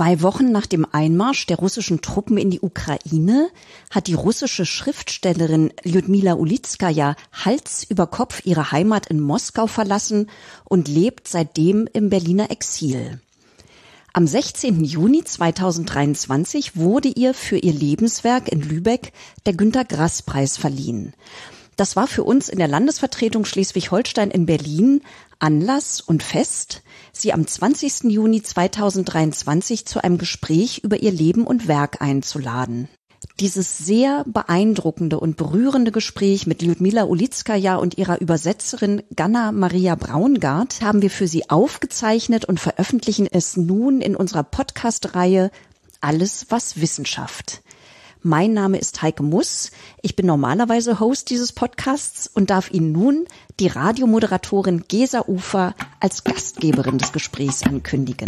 2 Wochen nach dem Einmarsch der russischen Truppen in die Ukraine hat die russische Schriftstellerin Ljudmila Ulitskaja Hals über Kopf ihre Heimat in Moskau verlassen und lebt seitdem im Berliner Exil. Am 16. Juni 2023 wurde ihr für ihr Lebenswerk in Lübeck der Günter-Grass-Preis verliehen. Das war für uns in der Landesvertretung Schleswig-Holstein in Berlin Anlass und Fest, sie am 20. Juni 2023 zu einem Gespräch über ihr Leben und Werk einzuladen. Dieses sehr beeindruckende und berührende Gespräch mit Ljudmila Ulitskaja und ihrer Übersetzerin Ganna Maria Braungart haben wir für Sie aufgezeichnet und veröffentlichen es nun in unserer Podcast-Reihe Alles, was Wissenschaft. Mein Name ist Heike Muss. Ich bin normalerweise Host dieses Podcasts und darf Ihnen nun die Radiomoderatorin Gesa Ufer als Gastgeberin des Gesprächs ankündigen.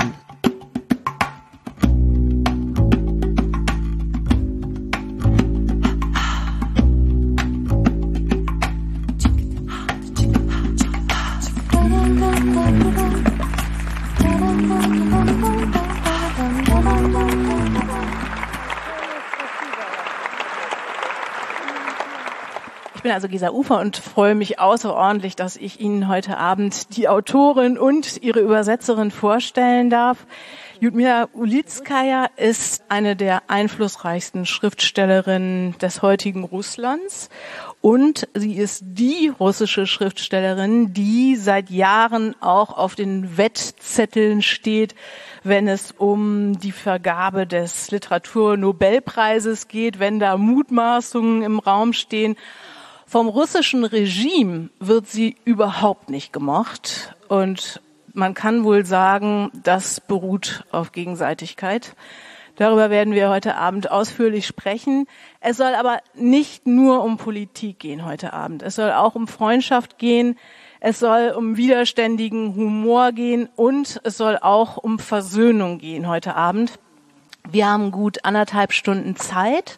Ich bin also Gesa Ufer und freue mich außerordentlich, dass ich Ihnen heute Abend die Autorin und ihre Übersetzerin vorstellen darf. Ljudmila Ulitskaja ist eine der einflussreichsten Schriftstellerinnen des heutigen Russlands und sie ist die russische Schriftstellerin, die seit Jahren auch auf den Wettzetteln steht, wenn es um die Vergabe des Literaturnobelpreises geht, wenn da Mutmaßungen im Raum stehen. Vom russischen Regime wird sie überhaupt nicht gemocht und man kann wohl sagen, das beruht auf Gegenseitigkeit. Darüber werden wir heute Abend ausführlich sprechen. Es soll aber nicht nur um Politik gehen heute Abend. Es soll auch um Freundschaft gehen. Es soll um widerständigen Humor gehen und es soll auch um Versöhnung gehen heute Abend. Wir haben gut 1,5 Stunden Zeit,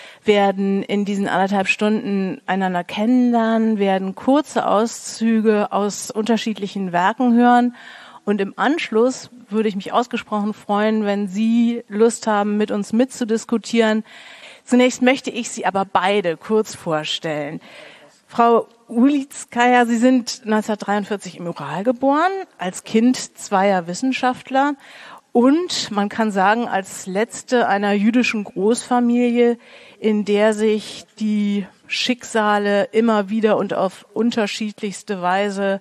werden in diesen 1,5 Stunden einander kennenlernen, werden kurze Auszüge aus unterschiedlichen Werken hören und im Anschluss würde ich mich ausgesprochen freuen, wenn Sie Lust haben, mit uns mitzudiskutieren. Zunächst möchte ich Sie aber beide kurz vorstellen. Frau Ulitskaja, Sie sind 1943 im Ural geboren, als Kind zweier Wissenschaftler und man kann sagen, als letzte einer jüdischen Großfamilie, in der sich die Schicksale immer wieder und auf unterschiedlichste Weise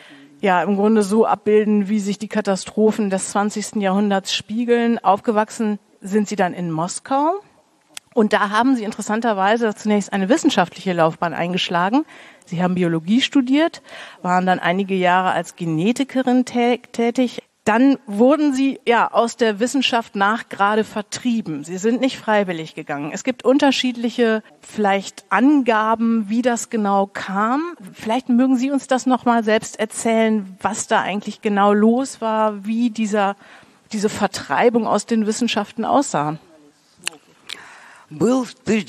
ja im Grunde so abbilden, wie sich die Katastrophen des 20. Jahrhunderts spiegeln. Aufgewachsen sind Sie dann in Moskau und da haben Sie interessanterweise zunächst eine wissenschaftliche Laufbahn eingeschlagen. Sie haben Biologie studiert, waren dann einige Jahre als Genetikerin tätig. Dann wurden Sie ja aus der Wissenschaft nachgerade vertrieben. Sie sind nicht freiwillig gegangen. Es gibt unterschiedliche vielleicht Angaben, wie das genau kam. Vielleicht mögen Sie uns das nochmal selbst erzählen, was da eigentlich genau los war, wie diese Vertreibung aus den Wissenschaften aussah. Был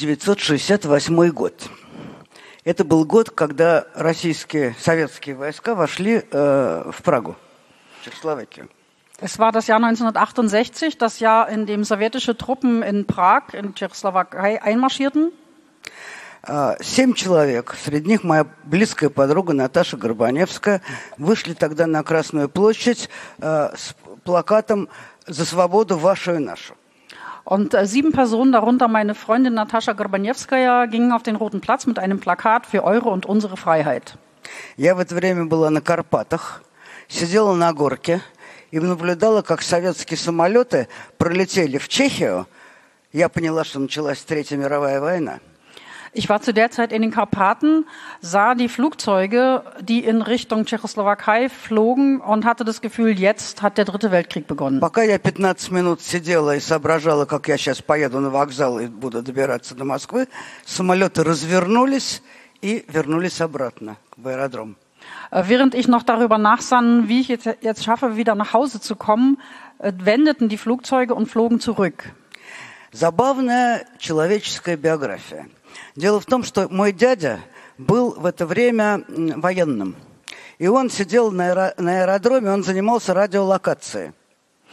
1968 год. Это был год, когда советские войска вошли в Прагу. Es war das Jahr 1968, das Jahr, in dem sowjetische Truppen in Prag, in Tschechoslowakei, einmarschierten. 7 человек, среди них моя близкая подруга Наташа Горбаневская, вышли тогда на Красную площадь с плакатом «За свободу вашу и нашу». Und 7 Personen, darunter meine Freundin Natascha Gorbanewskaja, gingen auf den Roten Platz mit einem Plakat für eure und unsere Freiheit. Я в это время была на Карпатах. Сидела на горке и наблюдала, как советские самолеты пролетели в Чехию. Я поняла, что началась Третья мировая война. Ich war zu der Zeit in den Karpaten, sah die Flugzeuge, die in Richtung Tschechoslowakei flogen und hatte das Gefühl, jetzt hat der Dritte Weltkrieg begonnen. Пока я 15 минут сидела и соображала, как я сейчас поеду на вокзал и буду добираться до Москвы, самолеты развернулись и вернулись обратно в аэродром. Während ich noch darüber nachsann, wie ich jetzt schaffe, wieder nach Hause zu kommen, wendeten die Flugzeuge und flogen zurück. Забавная человеческая биография. Дело в том, что мой дядя был в это время военным. И он сидел на аэродроме, он занимался радиолокацией.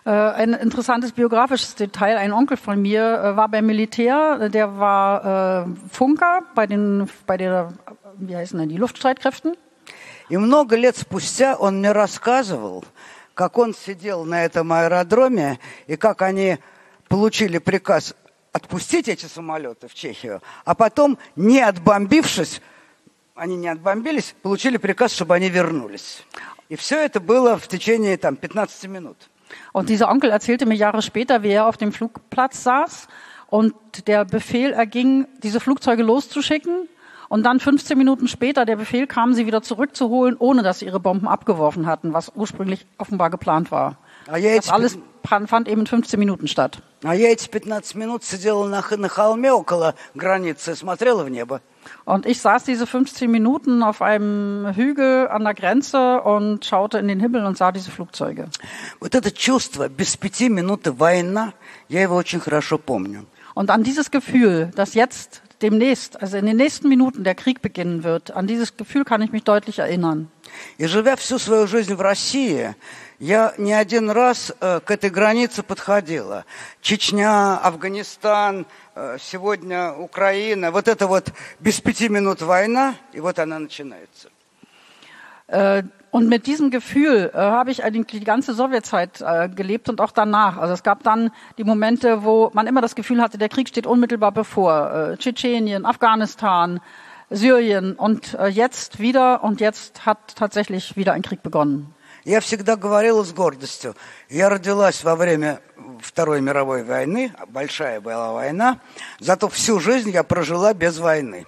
Ein interessantes biografisches Detail. Ein Onkel von mir war beim Militär, der war Funker bei der, wie heißen denn die, Luftstreitkräften. И много лет спустя он мне рассказывал, как он сидел на этом аэродроме и как они получили приказ отпустить эти самолеты в Чехию, а потом, не отбомбившись, они не отбомбились, получили приказ, чтобы они вернулись. И все это было в течение 15 минут. Und dieser Onkel erzählte mir Jahre später, wie er auf dem Flugplatz saß und der Befehl erging, diese Flugzeuge loszuschicken. Und dann 15 Minuten später der Befehl kam, sie wieder zurückzuholen, ohne dass sie ihre Bomben abgeworfen hatten, was ursprünglich offenbar geplant war. Das alles fand eben in 15 Minuten statt. А я эти 15 минут сидела на холме около границы и смотрела в небо. Und ich saß diese 15 Minuten auf einem Hügel an der Grenze und schaute in den Himmel und sah diese Flugzeuge. Вот это чувство, без 5 минут война, я его очень хорошо помню. Und an dieses Gefühl, dass jetzt demnächst, also in den nächsten Minuten der Krieg beginnen wird, an dieses Gefühl kann ich mich deutlich erinnern. И живя всю свою жизнь в России, я не один раз к этой границе подходила. Чечня, Афганистан, сегодня Украина. Вот это вот без 5 минут война, и вот она начинается. Und mit diesem Gefühl habe ich eigentlich die ganze Sowjetzeit gelebt und auch danach. Also es gab dann die Momente, wo man immer das Gefühl hatte, der Krieg steht unmittelbar bevor. Tschetschenien, Afghanistan, Syrien und jetzt hat tatsächlich wieder ein Krieg begonnen. Я всегда говорила с гордостью. Я родилась во время Второй мировой войны, большая была война, зато всю жизнь я прожила без войны.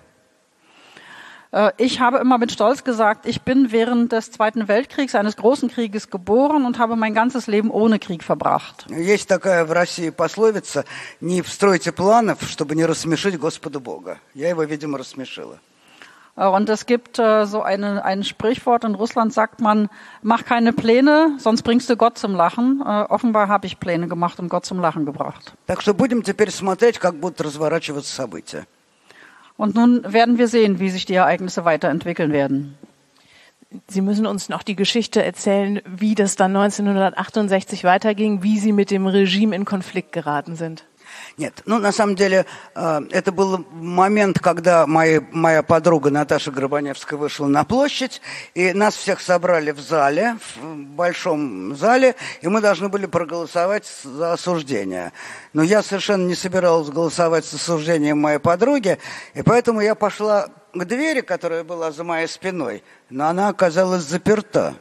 Ich habe immer mit Stolz gesagt, ich bin während des Zweiten Weltkriegs, eines großen Krieges geboren und habe mein ganzes Leben ohne Krieg verbracht. Есть такая в России пословица: не стройте планов, чтобы не рассмешить Господа Бога. Я его, видимо, рассмешила. Und es gibt so ein Sprichwort, in Russland sagt man, mach keine Pläne, sonst bringst du Gott zum Lachen. Offenbar habe ich Pläne gemacht und Gott zum Lachen gebracht. Так что будем теперь смотреть, как будут разворачиваться события. Und nun werden wir sehen, wie sich die Ereignisse weiterentwickeln werden. Sie müssen uns noch die Geschichte erzählen, wie das dann 1968 weiterging, wie Sie mit dem Regime in Konflikt geraten sind. Нет, на самом деле это был момент, когда моя подруга Наташа Горбаневская вышла на площадь, и нас всех собрали в зале, в большом зале, и мы должны были проголосовать за осуждение. Но я совершенно не собиралась голосовать за осуждением моей подруги, и поэтому я пошла к двери, которая была за моей спиной, но она оказалась заперта.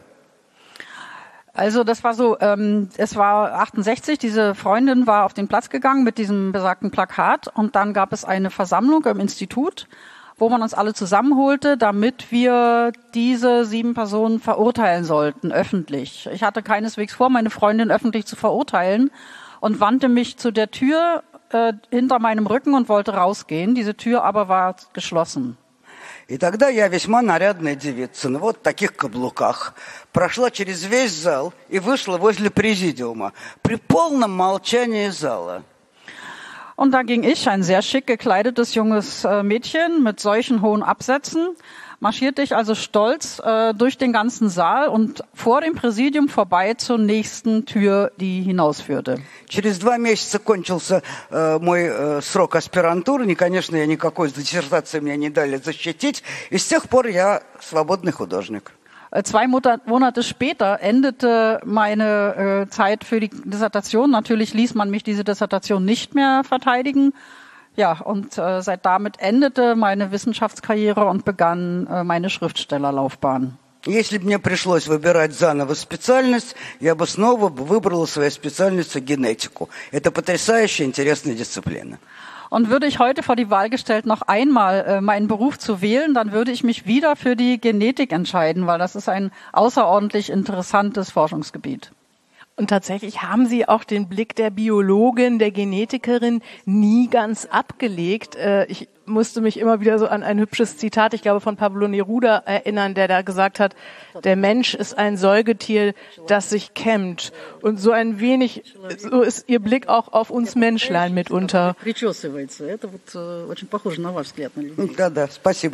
Also das war so, es war 68, diese Freundin war auf den Platz gegangen mit diesem besagten Plakat und dann gab es eine Versammlung im Institut, wo man uns alle zusammenholte, damit wir diese 7 Personen verurteilen sollten, öffentlich. Ich hatte keineswegs vor, meine Freundin öffentlich zu verurteilen und wandte mich zu der Tür hinter meinem Rücken und wollte rausgehen. Diese Tür aber war geschlossen. И тогда я, весьма нарядная девица, на вот таких каблуках, прошла через весь зал и вышла возле президиума при полном молчании зала. Und da ging ich, ein sehr schick gekleidetes junges Mädchen mit solchen hohen Absätzen, marschierte ich also stolz durch den ganzen Saal und vor dem Präsidium vorbei zur nächsten Tür, die hinausführte. Через 2 месяца кончился мой срок аспирантуры. Конечно, я никакой диссертации мне не дали защитить. И с тех пор я свободный художник. 2 Monate später endete meine Zeit für die Dissertation. Natürlich ließ man mich diese Dissertation nicht mehr verteidigen. Ja, und seit damit endete meine Wissenschaftskarriere und begann meine Schriftstellerlaufbahn. Если бы мне пришлось выбирать заново специальность, я бы снова выбрала свою специальность генетику. Это потрясающе интересная дисциплина. Und würde ich heute vor die Wahl gestellt, noch einmal meinen Beruf zu wählen, dann würde ich mich wieder für die Genetik entscheiden, weil das ist ein außerordentlich interessantes Forschungsgebiet. Und tatsächlich haben Sie auch den Blick der Biologin, der Genetikerin nie ganz abgelegt. Ich musste mich immer wieder so an ein hübsches Zitat, ich glaube von Pablo Neruda, erinnern, der da gesagt hat, der Mensch ist ein Säugetier, das sich kämmt. Und so ein wenig, so ist Ihr Blick auch auf uns Menschlein mitunter. Да, спасибо.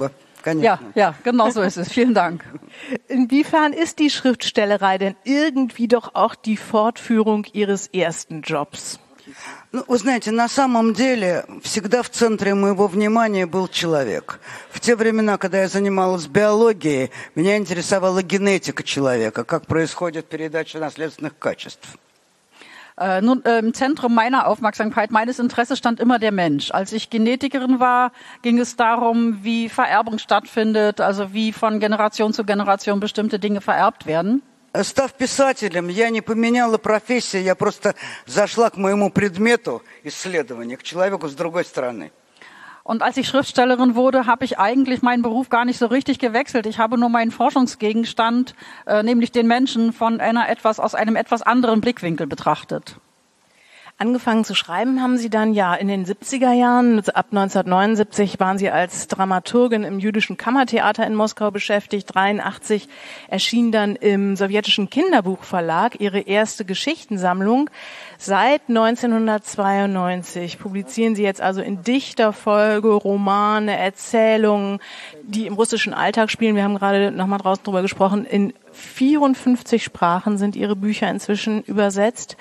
Ja, genau so ist es. Vielen Dank. Inwiefern ist die Schriftstellerei denn irgendwie doch auch die Fortführung Ihres ersten Jobs? Ну, вы знаете, на самом деле всегда в центре моего внимания был человек. В те времена, когда я занималась биологией, меня интересовала генетика человека, как происходит передача наследственных качеств. Nun, im Zentrum meiner Aufmerksamkeit, meines Interesses stand immer der Mensch. Als ich Genetikerin war, ging es darum, wie Vererbung stattfindet, also wie von Generation zu Generation bestimmte Dinge vererbt werden. Став писателем, я не поменяла профессию, я просто зашла к моему предмету исследования, к человеку с другой стороны. Und als ich Schriftstellerin wurde, habe ich eigentlich meinen Beruf gar nicht so richtig gewechselt. Ich habe nur meinen Forschungsgegenstand, nämlich den Menschen, aus einem etwas anderen Blickwinkel betrachtet. Angefangen zu schreiben haben Sie dann ja in den 70er Jahren. Ab 1979 waren Sie als Dramaturgin im Jüdischen Kammertheater in Moskau beschäftigt. 1983 erschien dann im sowjetischen Kinderbuchverlag Ihre erste Geschichtensammlung. Seit 1992 publizieren Sie jetzt also in dichter Folge Romane, Erzählungen, die im russischen Alltag spielen. Wir haben gerade nochmal draußen drüber gesprochen. In 54 Sprachen sind Ihre Bücher inzwischen übersetzt.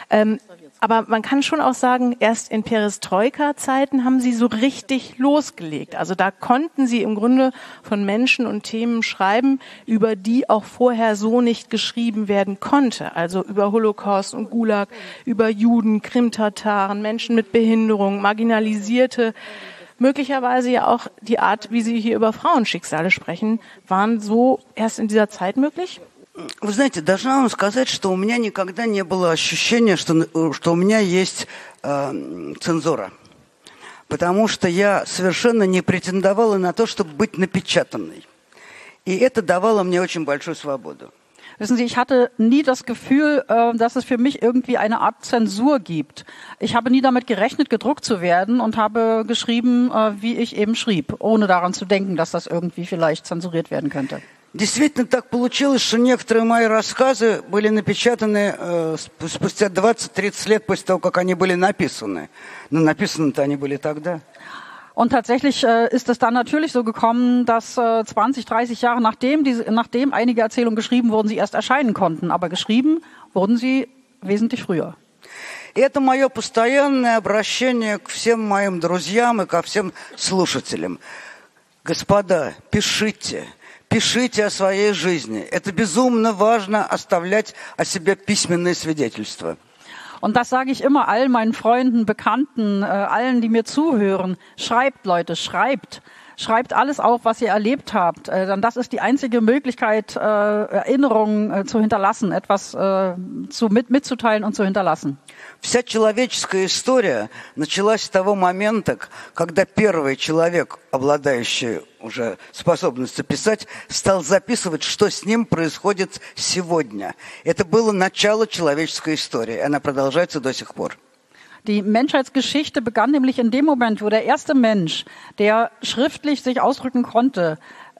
Aber man kann schon auch sagen, erst in Perestroika-Zeiten haben Sie so richtig losgelegt. Also da konnten Sie im Grunde von Menschen und Themen schreiben, über die auch vorher so nicht geschrieben werden konnte. Also über Holocaust und Gulag, über Juden, Krimtataren, Menschen mit Behinderung, Marginalisierte. Möglicherweise ja auch die Art, wie Sie hier über Frauenschicksale sprechen, waren so erst in dieser Zeit möglich? Вы знаете, должна вам сказать, что у меня никогда не было ощущения, что у меня есть цензура. Потому что я совершенно не претендовала на то, чтобы быть напечатанной. И это давало мне очень большую свободу. Wissen Sie, ich hatte nie das Gefühl, dass es für mich irgendwie eine Art Zensur gibt. Ich habe nie damit gerechnet, gedruckt zu werden und habe geschrieben, wie ich eben schrieb, ohne daran zu denken, dass das irgendwie vielleicht zensuriert werden könnte. Действительно так получилось, что некоторые мои рассказы были напечатаны спустя 20-30 лет после того, как они были написаны. Но написаны-то они были тогда. Und tatsächlich ist es dann natürlich so gekommen, dass 20, 30 Jahre nachdem einige Erzählungen geschrieben wurden, sie erst erscheinen konnten. Aber geschrieben wurden sie wesentlich früher. И это мое постоянное обращение к всем моим друзьям и ко всем слушателям. Господа, пишите. Пишите о своей жизни. Это безумно важно, оставлять о себе письменные свидетельства. Und das sage ich immer allen meinen Freunden, Bekannten, allen, die mir zuhören. Schreibt, Leute, schreibt. Schreibt alles auf, was ihr erlebt habt. Denn das ist die einzige Möglichkeit, Erinnerungen zu hinterlassen, etwas mitzuteilen und zu hinterlassen. Вся человеческая история началась с того момента, когда первый человек, обладающий уже способностью писать, стал записывать, что с ним происходит сегодня. Это было начало человеческой истории. Она продолжается до сих пор. Die Menschheitsgeschichte begann nämlich in dem Moment, wo der erste Mensch, der schriftlich sich ausdrücken konnte,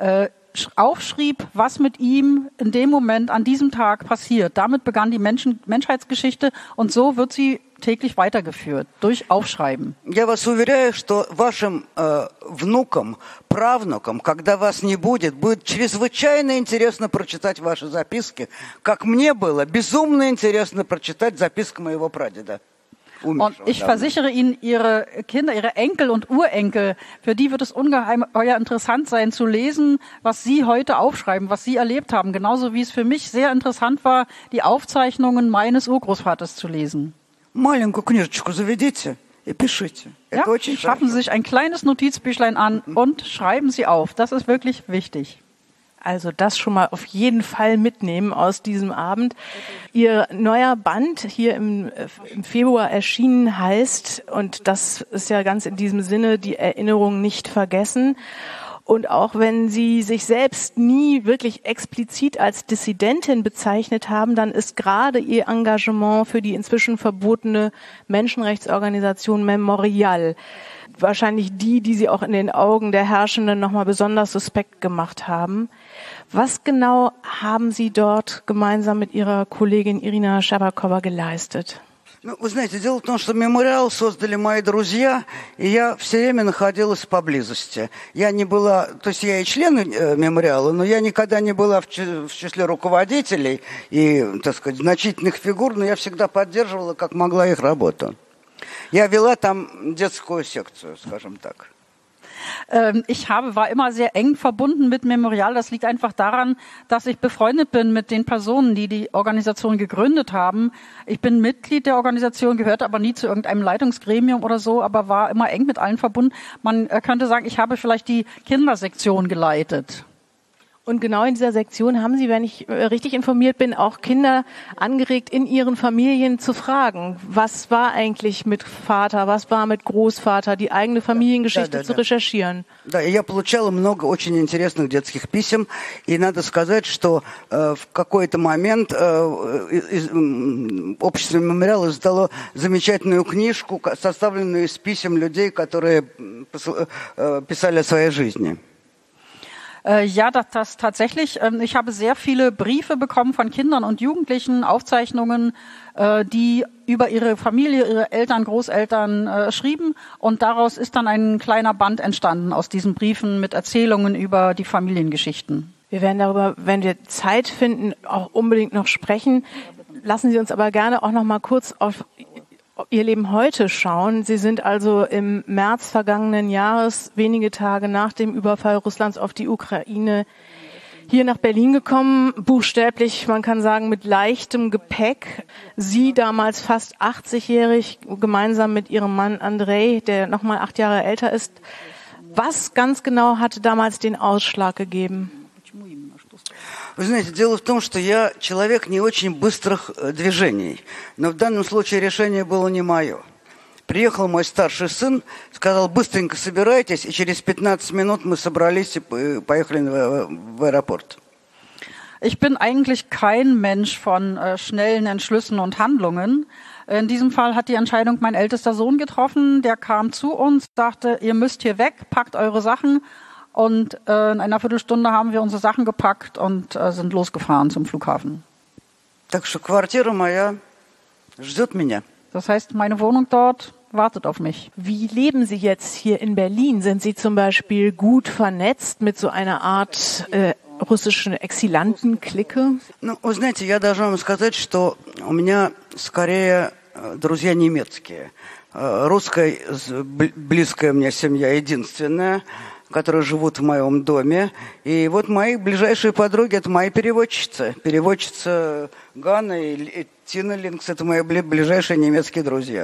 aufschrieb, was mit ihm in dem Moment an diesem Tag passiert. Damit begann die Menschheitsgeschichte und so wird sie täglich weitergeführt, durch Aufschreiben. Я вас уверяю, что вашим внукам, правнукам, когда вас не будет, будет чрезвычайно интересно прочитать ваши записки, как мне было безумно интересно прочитать записки моего прадеда. Und ich versichere Ihnen, Ihre Kinder, Ihre Enkel und Urenkel, für die wird es ungeheuer interessant sein zu lesen, was Sie heute aufschreiben, was Sie erlebt haben. Genauso wie es für mich sehr interessant war, die Aufzeichnungen meines Urgroßvaters zu lesen. Маленькую книжечку заведите и пишите. Ja, schaffen Sie sich ein kleines Notizbüchlein an und schreiben Sie auf. Das ist wirklich wichtig. Also das schon mal auf jeden Fall mitnehmen aus diesem Abend. Ihr neuer Band hier im Februar erschienen heißt, und das ist ja ganz in diesem Sinne, die Erinnerung nicht vergessen. Und auch wenn Sie sich selbst nie wirklich explizit als Dissidentin bezeichnet haben, dann ist gerade Ihr Engagement für die inzwischen verbotene Menschenrechtsorganisation Memorial wahrscheinlich die Sie auch in den Augen der Herrschenden nochmal besonders suspekt gemacht haben. Was genau haben Sie dort gemeinsam mit Ihrer Kollegin Irina Schabakowa geleistet? Ну, вы знаете, дело в том, что мемориал создали мои друзья, и я все время находилась поблизости. Я не была, то есть я и член мемориала, но я никогда не была в числе руководителей и, так сказать, значительных фигур, но я всегда поддерживала, как могла, их работу. Я вела там детскую секцию, скажем так. Ich war immer sehr eng verbunden mit Memorial. Das liegt einfach daran, dass ich befreundet bin mit den Personen, die die Organisation gegründet haben. Ich bin Mitglied der Organisation, gehörte aber nie zu irgendeinem Leitungsgremium oder so, aber war immer eng mit allen verbunden. Man könnte sagen, ich habe vielleicht die Kindersektion geleitet. Und genau in dieser Sektion haben Sie, wenn ich richtig informiert bin, auch Kinder angeregt, in ihren Familien zu fragen, was war eigentlich mit Vater, was war mit Großvater, die eigene Familiengeschichte zu recherchieren. Да, я получала много очень интересных детских писем, и надо сказать, что в какой-то момент общество «Мемориал» издало замечательную книжку, составленную из писем людей, которые писали о своей жизни. Ja, das tatsächlich. Ich habe sehr viele Briefe bekommen von Kindern und Jugendlichen, Aufzeichnungen, die über ihre Familie, ihre Eltern, Großeltern schrieben. Und daraus ist dann ein kleiner Band entstanden aus diesen Briefen mit Erzählungen über die Familiengeschichten. Wir werden darüber, wenn wir Zeit finden, auch unbedingt noch sprechen. Lassen Sie uns aber gerne auch noch mal kurz auf Ihr Leben heute schauen. Sie sind also im März vergangenen Jahres, wenige Tage nach dem Überfall Russlands auf die Ukraine, hier nach Berlin gekommen, buchstäblich, man kann sagen, mit leichtem Gepäck. Sie damals fast 80-jährig, gemeinsam mit ihrem Mann Andrei, der nochmal 8 Jahre älter ist. Was ganz genau hatte damals den Ausschlag gegeben? Вы знаете, дело в том, что я человек не очень быстрых движений, но в данном случае решение было не мое. Приехал мой старший сын, сказал, быстренько собирайтесь, и через 15 минут мы собрались и поехали в аэропорт. Ich bin eigentlich kein Mensch von schnellen Entschlüssen und Handlungen. In diesem Fall hat die Entscheidung mein ältester Sohn getroffen. Der kam zu uns, sagte, ihr müsst hier weg, packt eure Sachen. Und in einer Viertelstunde haben wir unsere Sachen gepackt und sind losgefahren zum Flughafen. Так что квартира моя ждет меня. Das heißt, meine Wohnung dort wartet auf mich. Wie leben Sie jetzt hier in Berlin? Sind Sie zum Beispiel gut vernetzt mit so einer Art russischen Exilanten-Clique? Ну, вы знаете, я должна вам сказать, что у меня скорее друзья немецкие. Русская, близкая мне семья, единственная, которые живут в моем доме. И вот мои ближайшие подруги – это мои переводчицы. Переводчица Ганна и Тина Линкс – это мои ближайшие немецкие друзья.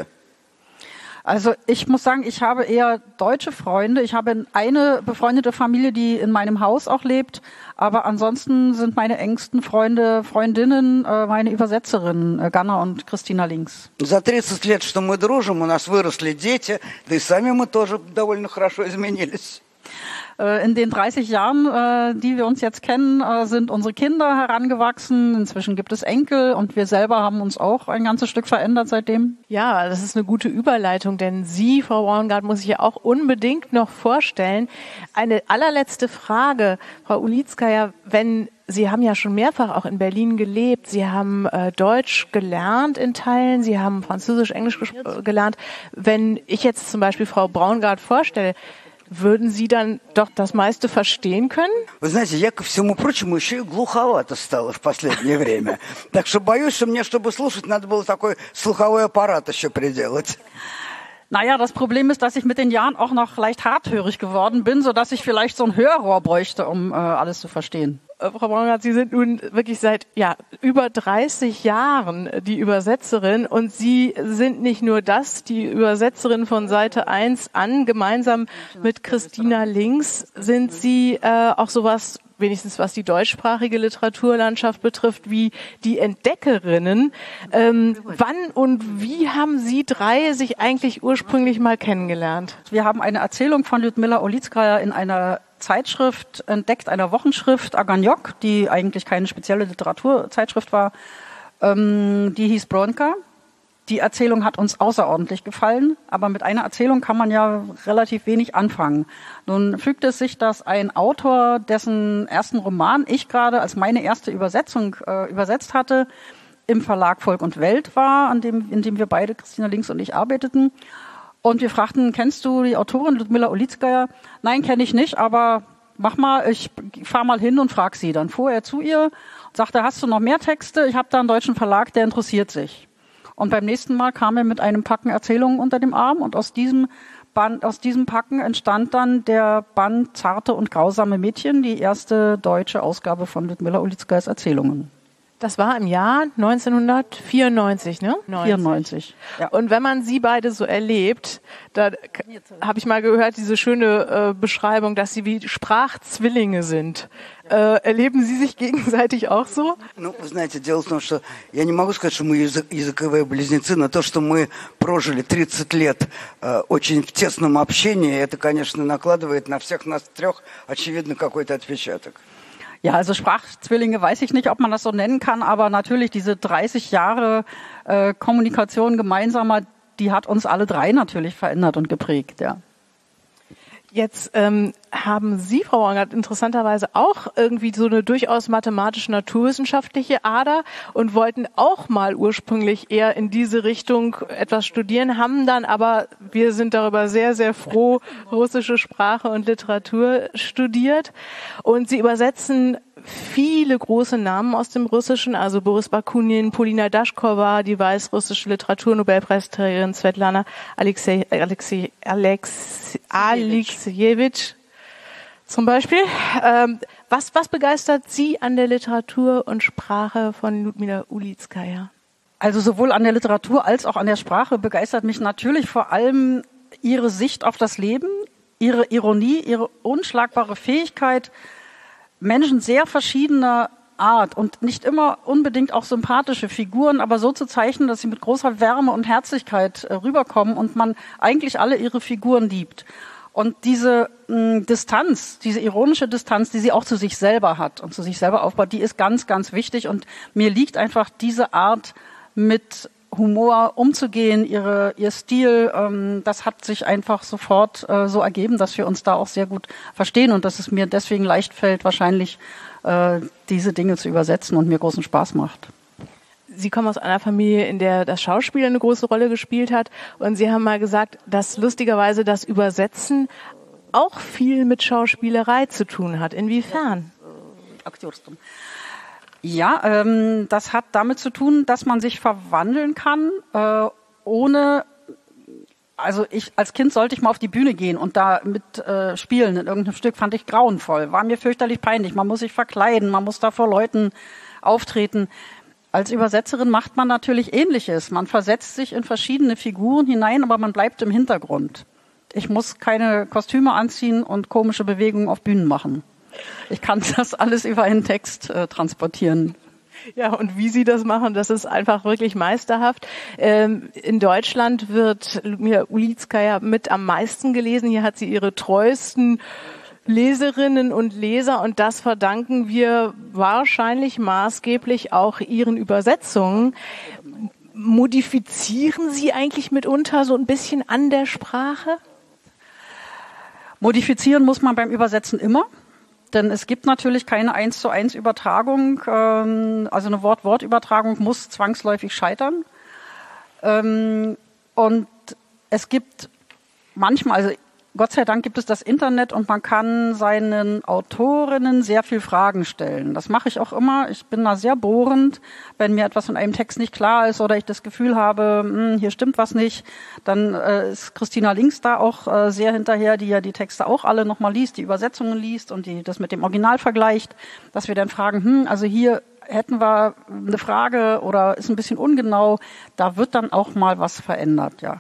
Also ich muss sagen, ich habe eher deutsche Freunde. Ich habe eine befreundete Familie, die in meinem Haus auch lebt. Aber ansonsten sind meine engsten Freunde, Freundinnen, meine Übersetzerinnen, Ganna und Christina Links. За 30 лет, что мы дружим, у нас выросли дети, да и сами мы тоже довольно хорошо изменились. In den 30 Jahren, die wir uns jetzt kennen, sind unsere Kinder herangewachsen. Inzwischen gibt es Enkel und wir selber haben uns auch ein ganzes Stück verändert seitdem. Ja, das ist eine gute Überleitung, denn Sie, Frau Braungart, muss ich ja auch unbedingt noch vorstellen. Eine allerletzte Frage, Frau Ulitskaja, Sie haben ja schon mehrfach auch in Berlin gelebt. Sie haben Deutsch gelernt in Teilen. Sie haben Französisch, Englisch gelernt. Wenn ich jetzt zum Beispiel Frau Braungart vorstelle, würden Sie dann doch das meiste verstehen können? Вы знаете, я, ко всему прочему, еще и глуховато стало в последнее время. Так что боюсь, что мне, чтобы слушать, надо было такой слуховой аппарат еще приделать. Naja, das Problem ist, dass ich mit den Jahren auch noch leicht harthörig geworden bin, sodass ich vielleicht so ein Hörrohr bräuchte, um alles zu verstehen. Frau Braungart, Sie sind nun wirklich seit über 30 Jahren die Übersetzerin und Sie sind nicht nur das, die Übersetzerin von Seite 1 an, gemeinsam mit Christina Links sind Sie auch sowas, wenigstens was die deutschsprachige Literaturlandschaft betrifft, wie die Entdeckerinnen. Wann und wie haben Sie drei sich eigentlich ursprünglich mal kennengelernt? Wir haben eine Erzählung von Ljudmila Ulitskaja in einer Zeitschrift entdeckt, einer Wochenschrift, Aganyok, die eigentlich keine spezielle Literaturzeitschrift war. Die hieß Bronka. Die Erzählung hat uns außerordentlich gefallen, aber mit einer Erzählung kann man ja relativ wenig anfangen. Nun fügte es sich, dass ein Autor, dessen ersten Roman ich gerade als meine erste Übersetzung übersetzt hatte, im Verlag Volk und Welt war, in dem wir beide, Christina Links und ich, arbeiteten. Und wir fragten, kennst du die Autorin Ljudmila Ulitskaja? Nein, kenne ich nicht, aber mach mal, ich fahr mal hin und frag sie. Dann fuhr er zu ihr und sagte, hast du noch mehr Texte? Ich habe da einen deutschen Verlag, der interessiert sich. Und beim nächsten Mal kam er mit einem Packen Erzählungen unter dem Arm und aus diesem Packen entstand dann der Band Zarte und grausame Mädchen, die erste deutsche Ausgabe von Ljudmila Ulitskajas Erzählungen. Das war im Jahr 1994, ne? 94. Ja. Und wenn man sie beide so erlebt, da habe ich mal gehört, diese schöne Beschreibung, dass sie wie Sprachzwillinge sind. Erleben Sie sich gegenseitig auch so? Ну, вы знаете, дело в том, что я не могу сказать, что мы языковые близнецы, но то, что мы прожили 30 лет очень в тесном общении, это, конечно, накладывает на всех нас трех, очевидно, какой-то отпечаток. Ja, also Sprachzwillinge weiß ich nicht, ob man das so nennen kann, aber natürlich diese 30 Jahre Kommunikation gemeinsamer, die hat uns alle drei natürlich verändert und geprägt, ja. Jetzt haben Sie, Frau Wangert, interessanterweise auch irgendwie so eine durchaus mathematisch-naturwissenschaftliche Ader und wollten auch mal ursprünglich eher in diese Richtung etwas studieren, haben dann aber, wir sind darüber sehr, sehr froh, russische Sprache und Literatur studiert. Und Sie übersetzen viele große Namen aus dem Russischen, also Boris Bakunin, Polina Dashkova, die weißrussische Literaturnobelpreisträgerin Svetlana Alexejewitsch zum Beispiel. Was begeistert Sie an der Literatur und Sprache von Ljudmila Ulitskaja? Also sowohl an der Literatur als auch an der Sprache begeistert mich natürlich vor allem ihre Sicht auf das Leben, ihre Ironie, ihre unschlagbare Fähigkeit, Menschen sehr verschiedener Art und nicht immer unbedingt auch sympathische Figuren, aber so zu zeichnen, dass sie mit großer Wärme und Herzlichkeit rüberkommen und man eigentlich alle ihre Figuren liebt. Und diese Distanz, diese ironische Distanz, die sie auch zu sich selber hat und zu sich selber aufbaut, die ist ganz, ganz wichtig. Und mir liegt einfach diese Art, mit Humor umzugehen, ihr Stil, das hat sich einfach sofort so ergeben, dass wir uns da auch sehr gut verstehen und dass es mir deswegen leicht fällt, wahrscheinlich diese Dinge zu übersetzen und mir großen Spaß macht. Sie kommen aus einer Familie, in der das Schauspiel eine große Rolle gespielt hat und Sie haben mal gesagt, dass lustigerweise das Übersetzen auch viel mit Schauspielerei zu tun hat. Inwiefern? Akteurstum. Ja, das hat damit zu tun, dass man sich verwandeln kann, ohne, also als Kind sollte ich mal auf die Bühne gehen und da mit spielen in irgendeinem Stück, fand ich grauenvoll, war mir fürchterlich peinlich, man muss sich verkleiden, man muss da vor Leuten auftreten. Als Übersetzerin macht man natürlich Ähnliches, man versetzt sich in verschiedene Figuren hinein, aber man bleibt im Hintergrund. Ich muss keine Kostüme anziehen und komische Bewegungen auf Bühnen machen. Ich kann das alles über einen Text transportieren. Ja, und wie Sie das machen, das ist einfach wirklich meisterhaft. In Deutschland wird Ljudmila Ulitskaja mit am meisten gelesen. Hier hat sie ihre treuesten Leserinnen und Leser und das verdanken wir wahrscheinlich maßgeblich auch Ihren Übersetzungen. Modifizieren Sie eigentlich mitunter so ein bisschen an der Sprache? Modifizieren muss man beim Übersetzen immer. Denn es gibt natürlich keine 1:1 Übertragung, also eine Wort-Wort-Übertragung muss zwangsläufig scheitern. Und es gibt manchmal, also Gott sei Dank gibt es das Internet und man kann seinen Autorinnen sehr viel Fragen stellen. Das mache ich auch immer. Ich bin da sehr bohrend. Wenn mir etwas in einem Text nicht klar ist oder ich das Gefühl habe, hier stimmt was nicht, dann ist Christina Links da auch sehr hinterher, die ja die Texte auch alle nochmal liest, die Übersetzungen liest und die das mit dem Original vergleicht, dass wir dann fragen, also hier hätten wir eine Frage oder ist ein bisschen ungenau, da wird dann auch mal was verändert, ja.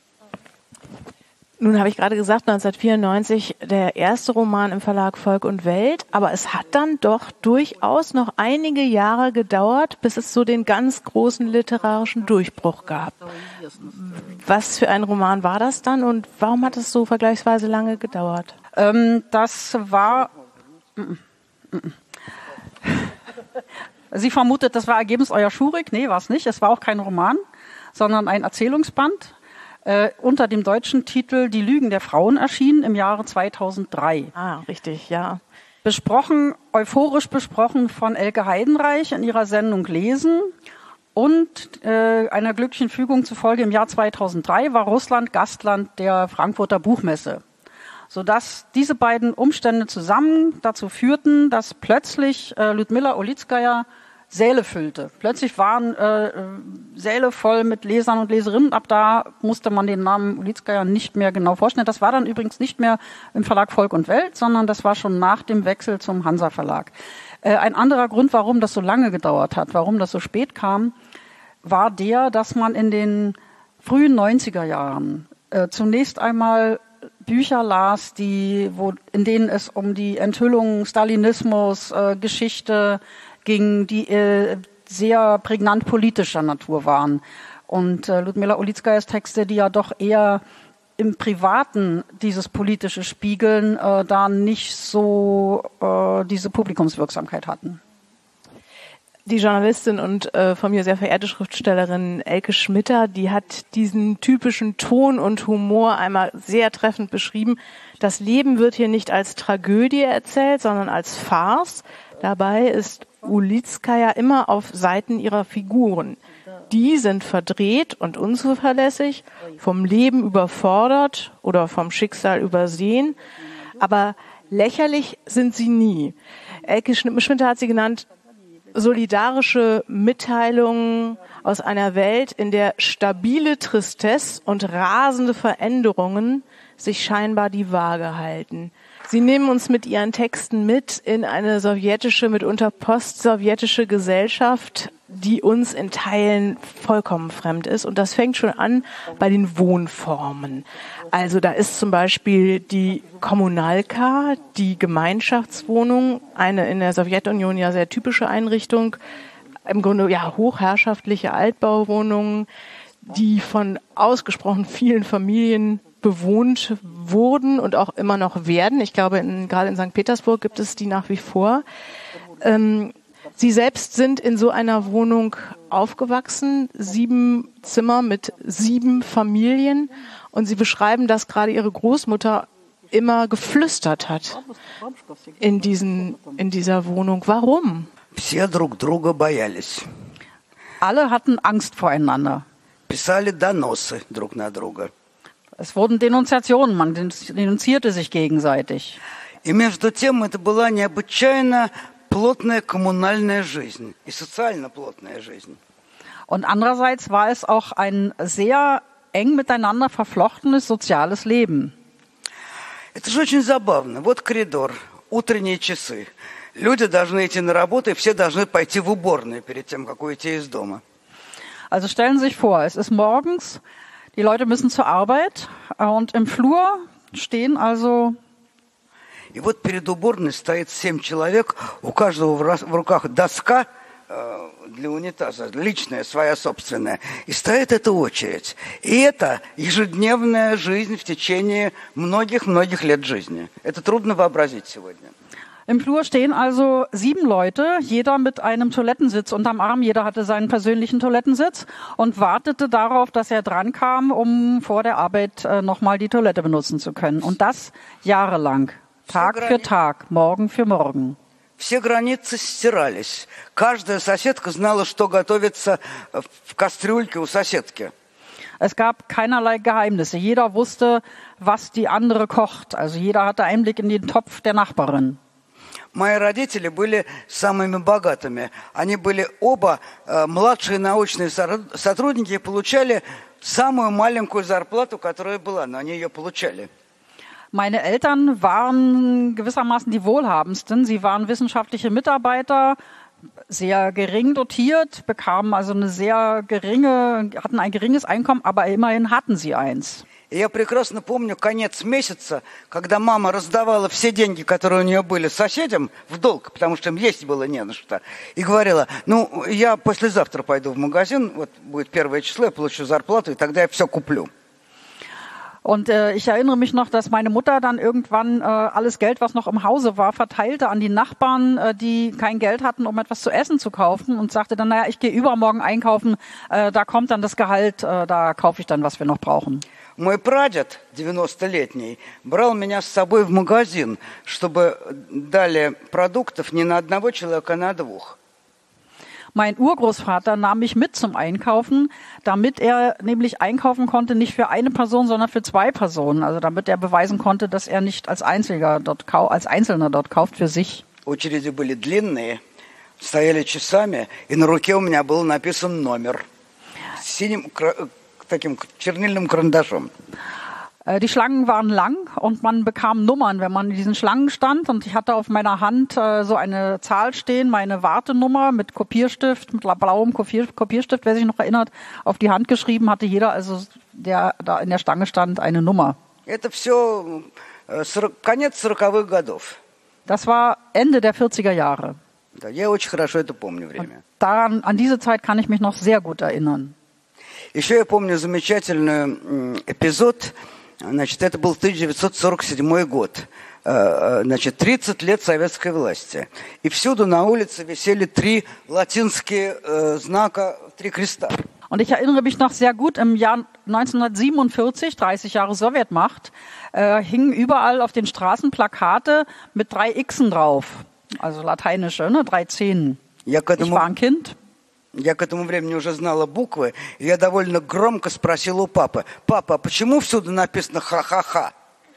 Nun habe ich gerade gesagt, 1994 der erste Roman im Verlag Volk und Welt, aber es hat dann doch durchaus noch einige Jahre gedauert, bis es so den ganz großen literarischen Durchbruch gab. Was für ein Roman war das dann und warum hat es so vergleichsweise lange gedauert? Das war... Sie vermutet, das war Ergebnis euer Schurig? Nee, war es nicht. Es war auch kein Roman, sondern ein Erzählungsband. Unter dem deutschen Titel Die Lügen der Frauen erschienen im Jahre 2003. Ah, richtig, ja. Euphorisch besprochen von Elke Heidenreich in ihrer Sendung Lesen Und einer glücklichen Fügung zufolge im Jahr 2003 war Russland Gastland der Frankfurter Buchmesse, sodass diese beiden Umstände zusammen dazu führten, dass plötzlich Ljudmila Ulitskaja Säle füllte. Plötzlich waren Säle voll mit Lesern und Leserinnen. Ab da musste man den Namen Ulitskaja nicht mehr genau vorstellen. Das war dann übrigens nicht mehr im Verlag Volk und Welt, sondern das war schon nach dem Wechsel zum Hansa Verlag. Ein anderer Grund, warum das so lange gedauert hat, warum das so spät kam, war der, dass man in den frühen 90er Jahren zunächst einmal Bücher las, in denen es um die Enthüllung Stalinismus, Geschichte ging, die sehr prägnant politischer Natur waren. Und Ljudmila Ulitskajas Texte, die ja doch eher im Privaten dieses politische spiegeln, da nicht so diese Publikumswirksamkeit hatten. Die Journalistin und von mir sehr verehrte Schriftstellerin Elke Schmitter, die hat diesen typischen Ton und Humor einmal sehr treffend beschrieben. Das Leben wird hier nicht als Tragödie erzählt, sondern als Farce. Dabei ist Ulitskaja immer auf Seiten ihrer Figuren. Die sind verdreht und unzuverlässig, vom Leben überfordert oder vom Schicksal übersehen. Aber lächerlich sind sie nie. Elke Schmitter hat sie genannt, solidarische Mitteilungen aus einer Welt, in der stabile Tristesse und rasende Veränderungen sich scheinbar die Waage halten. Sie nehmen uns mit ihren Texten mit in eine sowjetische, mitunter postsowjetische Gesellschaft, die uns in Teilen vollkommen fremd ist. Und das fängt schon an bei den Wohnformen. Also da ist zum Beispiel die Kommunalka, die Gemeinschaftswohnung, eine in der Sowjetunion ja sehr typische Einrichtung, im Grunde ja hochherrschaftliche Altbauwohnungen, die von ausgesprochen vielen Familien bewohnt wurden und auch immer noch werden. Ich glaube, gerade in St. Petersburg gibt es die nach wie vor. Sie selbst sind in so einer Wohnung aufgewachsen, 7 Zimmer mit 7 Familien. Und Sie beschreiben, dass gerade Ihre Großmutter immer geflüstert hat in dieser Wohnung. Warum? Все друг друга боялись. Alle hatten Angst voreinander. Писали доносы друг на друга. Es wurden Denunziationen, man denunzierte sich gegenseitig. И между тем это была необычайно плотная коммунальная жизнь и социально плотная жизнь. Und andererseits war es auch ein sehr eng miteinander verflochtenes soziales Leben. Это же очень забавно. Вот коридор, утренние часы. Люди должны идти на работу, и все должны пойти в уборную перед тем, как уйти из дома. Also stellen Sie sich vor, es ist morgens, die Leute müssen zur Arbeit und im Flur stehen also... И вот перед уборной стоит 7 человек, у каждого в руках доска для унитаза, личная, своя собственная. И стоит эта очередь. И это ежедневная жизнь в течение многих-многих лет жизни. Это трудно вообразить сегодня. Im Flur stehen also 7 Leute, jeder mit einem Toilettensitz unterm Arm. Jeder hatte seinen persönlichen Toilettensitz und wartete darauf, dass er drankam, um vor der Arbeit nochmal die Toilette benutzen zu können. Und das jahrelang, Tag für Tag, Morgen für Morgen. Все границы стирались. Каждая соседка знала, что готовится в кастрюльке у соседки. Es gab keinerlei Geheimnisse. Jeder wusste, was die andere kocht. Also jeder hatte Einblick in den Topf der Nachbarin. Мои родители были самыми богатыми. Они были оба младшие научные сотрудники и получали самую маленькую зарплату, которая была, но они ее получали. Meine Eltern waren gewissermaßen die Wohlhabendsten. Sie waren wissenschaftliche Mitarbeiter, sehr gering dotiert, bekamen also hatten ein geringes Einkommen, aber immerhin hatten sie eins. И я прекрасно помню конец месяца, когда мама раздавала все деньги, которые у нее были соседям, в долг, потому что им есть было не на что, и говорила, я послезавтра пойду в магазин, вот будет 1 число, я получу зарплату, и тогда я все куплю. Und ich erinnere mich noch, dass meine Mutter dann irgendwann alles Geld, was noch im Hause war, verteilte an die Nachbarn, die kein Geld hatten, um etwas zu essen zu kaufen und sagte dann, ich gehe übermorgen einkaufen, da kommt dann das Gehalt, da kaufe ich dann, was wir noch brauchen. Мой прадед, 90-летний, брал меня с собой в магазин, чтобы дали продуктов не на одного человека, а на 2. Mein Urgroßvater nahm mich mit zum Einkaufen, damit er nämlich einkaufen konnte, nicht für eine Person, sondern für 2 Personen. Also damit er beweisen konnte, dass er nicht als Einzelner dort kauft für sich. Очереди были длинные, стояли часами, и на руке у меня был написан номер с синим таким чернильным карандашом. Die Schlangen waren lang und man bekam Nummern, wenn man in diesen Schlangen stand. Und ich hatte auf meiner Hand so eine Zahl stehen, meine Wartenummer mit Kopierstift, mit blauem Kopierstift, wer sich noch erinnert, auf die Hand geschrieben, hatte jeder, also der da in der Stange stand, eine Nummer. Это все конец 40-х годов. Das war Ende der 40er Jahre. Да, я очень хорошо это помню время. An diese Zeit kann ich mich noch sehr gut erinnern. Еще я помню замечательный эпизод. Значит, это был 1947 год. Значит, 30 лет советской власти. И всюду на улице висели 3 латинские знака, 3 креста. Und ich erinnere mich noch sehr gut, im Jahr 1947, 30 Jahre Sowjetmacht, hingen überall auf den Straßen Plakate mit 3 Xen drauf. Also lateinische, 3 Zähnen. Ich war ein Kind. Я к этому времени уже знала буквы, и я довольно громко спросила у папы: «Папа, а почему всюду написано ха-ха-ха?»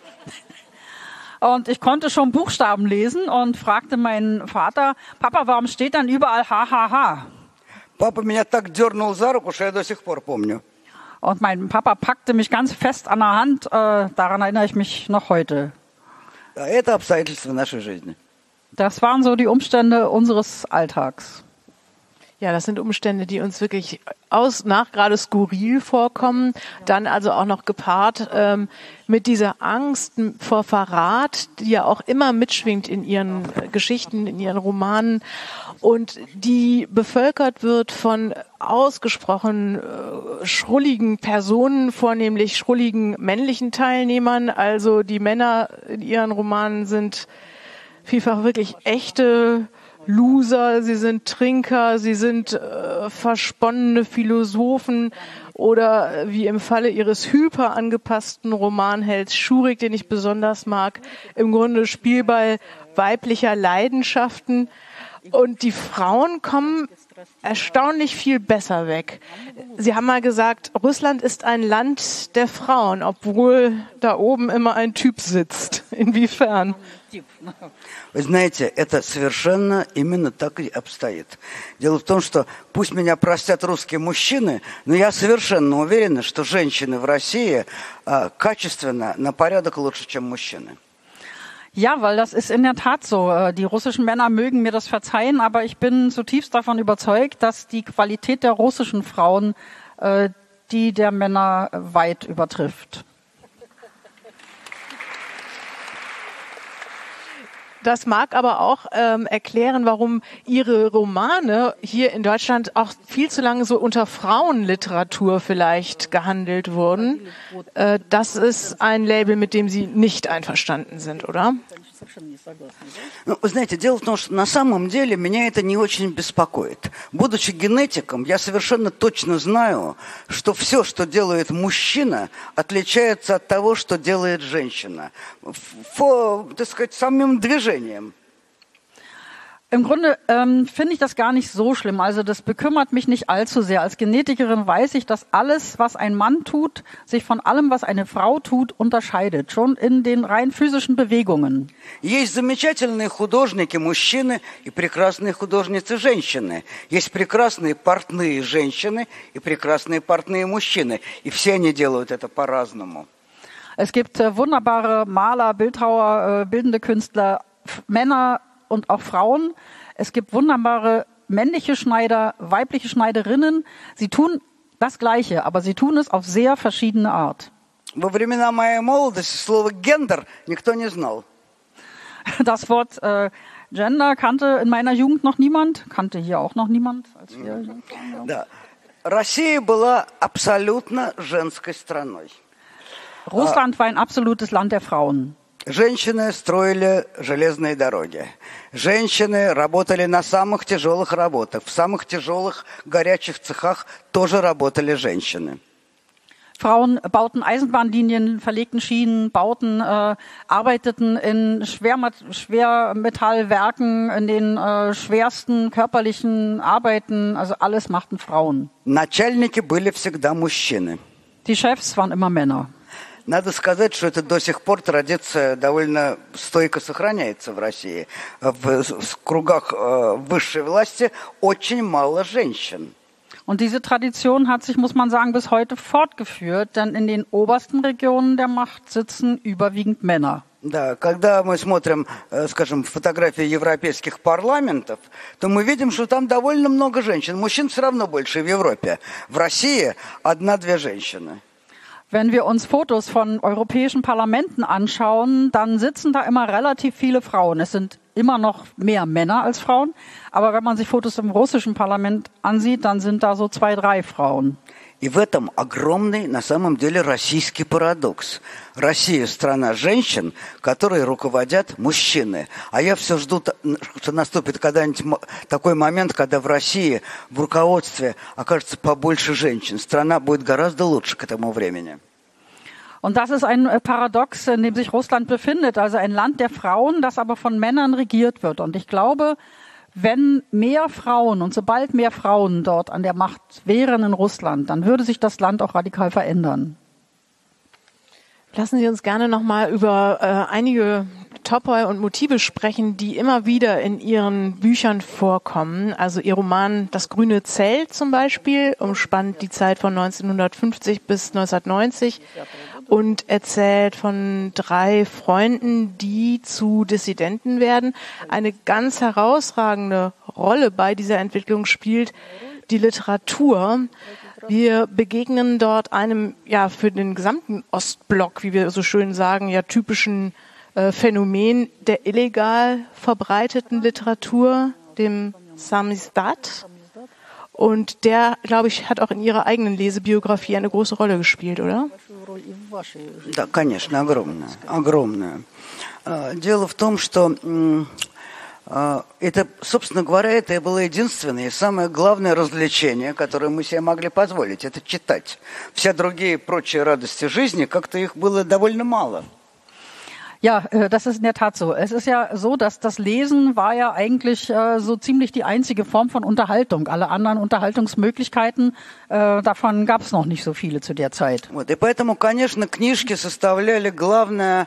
Und ich konnte schon Buchstaben lesen und fragte meinen Vater: Papa, warum steht dann überall ha-ha-ha? Папа меня так дернул за руку, что я до сих пор помню. Und mein Papa packte mich ganz fest an der Hand, daran erinnere ich mich noch heute. Это обстоятельства нашей жизни. Das waren so die Umstände unseres Alltags. Ja, das sind Umstände, die uns wirklich gerade skurril vorkommen. Dann also auch noch gepaart mit dieser Angst vor Verrat, die ja auch immer mitschwingt in ihren Geschichten, in ihren Romanen und die bevölkert wird von ausgesprochen schrulligen Personen, vornehmlich schrulligen männlichen Teilnehmern. Also die Männer in ihren Romanen sind vielfach wirklich echte Loser, sie sind Trinker, sie sind versponnene Philosophen oder wie im Falle ihres hyperangepassten Romanhelds Schurig, den ich besonders mag, im Grunde Spielball weiblicher Leidenschaften. Und die Frauen kommen erstaunlich viel besser weg. Sie haben mal gesagt, Russland ist ein Land der Frauen, obwohl da oben immer ein Typ sitzt. Inwiefern? Вы знаете, это совершенно именно так и обстоит. Дело в том, что пусть меня простят русские мужчины, но я совершенно уверена, что женщины в России качественно на порядок лучше, чем мужчины. Ja, weil das ist in der Tat so. Die russischen Männer mögen mir das verzeihen, aber ich bin zutiefst davon überzeugt, dass die Qualität der russischen Frauen die der Männer weit übertrifft. Das mag aber auch erklären, warum Ihre Romane hier in Deutschland auch viel zu lange so unter Frauenliteratur vielleicht gehandelt wurden. Das ist ein Label, mit dem Sie nicht einverstanden sind, oder? Ну, вы знаете, дело в том, что на самом деле меня это не очень беспокоит. Будучи генетиком, я совершенно точно знаю, что все, что делает мужчина, отличается от того, что делает женщина. Так сказать, самим движением. Im Grunde finde ich das gar nicht so schlimm. Also das bekümmert mich nicht allzu sehr. Als Genetikerin weiß ich, dass alles, was ein Mann tut, sich von allem, was eine Frau tut, unterscheidet. Schon in den rein physischen Bewegungen. Есть замечательные художники мужчины и прекрасные художницы женщины. Есть прекрасные портные женщины и прекрасные портные мужчины. И все они делают это по-разному. Es gibt wunderbare Maler, Bildhauer, bildende Künstler, Männer und auch Frauen. Es gibt wunderbare männliche Schneider, weibliche Schneiderinnen. Sie tun das Gleiche, aber sie tun es auf sehr verschiedene Art. Во времена моей молодости слово «гендер» никто не знал. Das Wort Gender kannte in meiner Jugend noch niemand, kannte hier auch noch niemand. Als wir Да. Россия была абсолютно женской страной. Russland war ein absolutes Land der Frauen. Женщины строили железные дороги. Женщины работали на самых тяжелых работах. В самых тяжелых горячих цехах тоже работали женщины. Frauen bauten Eisenbahnlinien, verlegten Schienen, arbeiteten in Schwermetallwerken, in den schwersten körperlichen Arbeiten, also alles machten Frauen. Начальники были всегда мужчины. Die Chefs waren immer Männer. Надо сказать, что это до сих пор традиция довольно стойко сохраняется в России. В кругах высшей власти очень мало женщин. Und diese Tradition hat sich, muss man sagen, bis heute fortgeführt, denn in den obersten Regionen der Macht sitzen überwiegend Männer. Да, когда мы смотрим, скажем, фотографии европейских парламентов, то мы видим, что там довольно много женщин. Мужчин все равно больше в Европе. В России 1-2 женщины. Wenn wir uns Fotos von europäischen Parlamenten anschauen, dann sitzen da immer relativ viele Frauen. Es sind immer noch mehr Männer als Frauen. Aber wenn man sich Fotos im russischen Parlament ansieht, dann sind da so 2-3 Frauen. И в этом огромный, на самом деле, российский парадокс. Россия – страна женщин, которые руководят мужчины. А я все жду, что наступит когда-нибудь такой момент, когда в России в руководстве окажется побольше женщин. Страна будет гораздо лучше к этому времени. Und das ist ein Paradox, in dem sich Russland befindet. Also ein Land der Frauen, das aber von Männern regiert wird. Und ich glaube, wenn mehr Frauen und sobald mehr Frauen dort an der Macht wären in Russland, dann würde sich das Land auch radikal verändern. Lassen Sie uns gerne nochmal über einige Topoi und Motive sprechen, die immer wieder in Ihren Büchern vorkommen. Also Ihr Roman Das grüne Zelt zum Beispiel umspannt die Zeit von 1950 bis 1990 und erzählt von 3 Freunden, die zu Dissidenten werden. Eine ganz herausragende Rolle bei dieser Entwicklung spielt die Literatur. Wir begegnen dort einem, ja, für den gesamten Ostblock, wie wir so schön sagen, ja, typischen Phänomen der illegal verbreiteten Literatur, dem Samizdat. Und der, glaube ich, hat auch in Ihrer eigenen Lesebiografie eine große Rolle gespielt, oder? Да, конечно, огромная, огромная. Дело в том, что это, собственно говоря, это было единственное и самое главное развлечение, которое мы себе могли позволить, это читать. Все другие прочие радости жизни, как-то их было довольно мало. Ja, das ist in der Tat so. Es ist ja so, dass das Lesen war ja eigentlich so ziemlich die einzige Form von Unterhaltung. Alle anderen Unterhaltungsmöglichkeiten, davon gab es noch nicht so viele zu der Zeit. Вот, и поэтому, конечно, книжки составляли главное,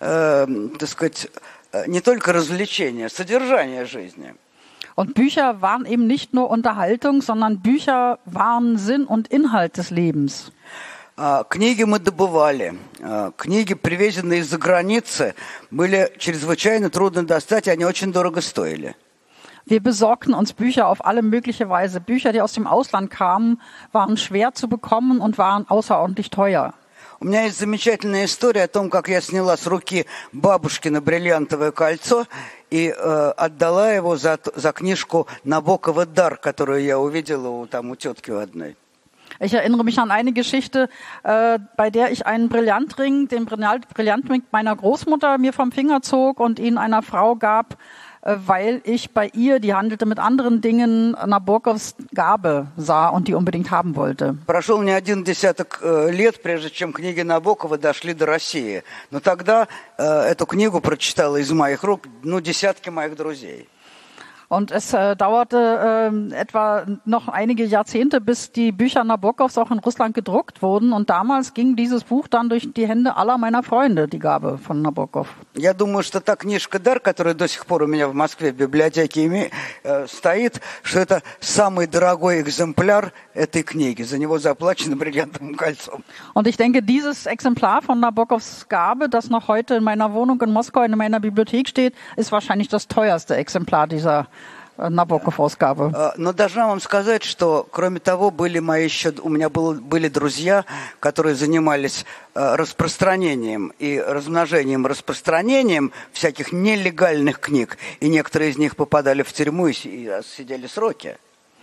так сказать, не только развлечение, содержание жизни. Und Bücher waren eben nicht nur Unterhaltung, sondern Bücher waren Sinn und Inhalt des Lebens. Книги мы добывали. Книги, привезенные из-за границы, были чрезвычайно трудно достать, и они очень дорого стоили. Wir besorgten uns Bücher auf alle mögliche Weise. Bücher, die aus dem Ausland kamen, waren schwer zu bekommen und waren außerordentlich teuer. У меня есть замечательная история о том, как я сняла с руки бабушкино бриллиантовое кольцо и отдала его за книжку Набокова «Дар», которую я увидела у тетки у одной. Ich erinnere mich an eine Geschichte, bei der ich einen Brillantring, den Brillantring meiner Großmutter mir vom Finger zog und ihn einer Frau gab, weil ich bei ihr, die handelte mit anderen Dingen, Nabokovs Gabe sah und die unbedingt haben wollte. Прошел не один десяток лет, прежде чем книги Набокова дошли до России. Но тогда эту книгу прочитала из моих рук, десятки моих друзей. Und es dauerte etwa noch einige Jahrzehnte, bis die Bücher Nabokovs auch in Russland gedruckt wurden. Und damals ging dieses Buch dann durch die Hände aller meiner Freunde, die Gabe von Nabokov. Я думаю, что та книжка «Дар», которая до сих пор у меня в Москве в библиотеке стоит, что это самый дорогой экземпляр этой книги. За него заплачено бриллиантовым кольцом. Und ich denke, dieses Exemplar von Nabokovs Gabe, das noch heute in meiner Wohnung in Moskau in meiner Bibliothek steht, ist wahrscheinlich das teuerste Exemplar dieser Nabokov-Ausgabe. Но должна вам сказать, что, кроме того, у меня были друзья, которые занимались распространением и распространением всяких нелегальных книг, и некоторые из них попадали в тюрьму и сидели сроки.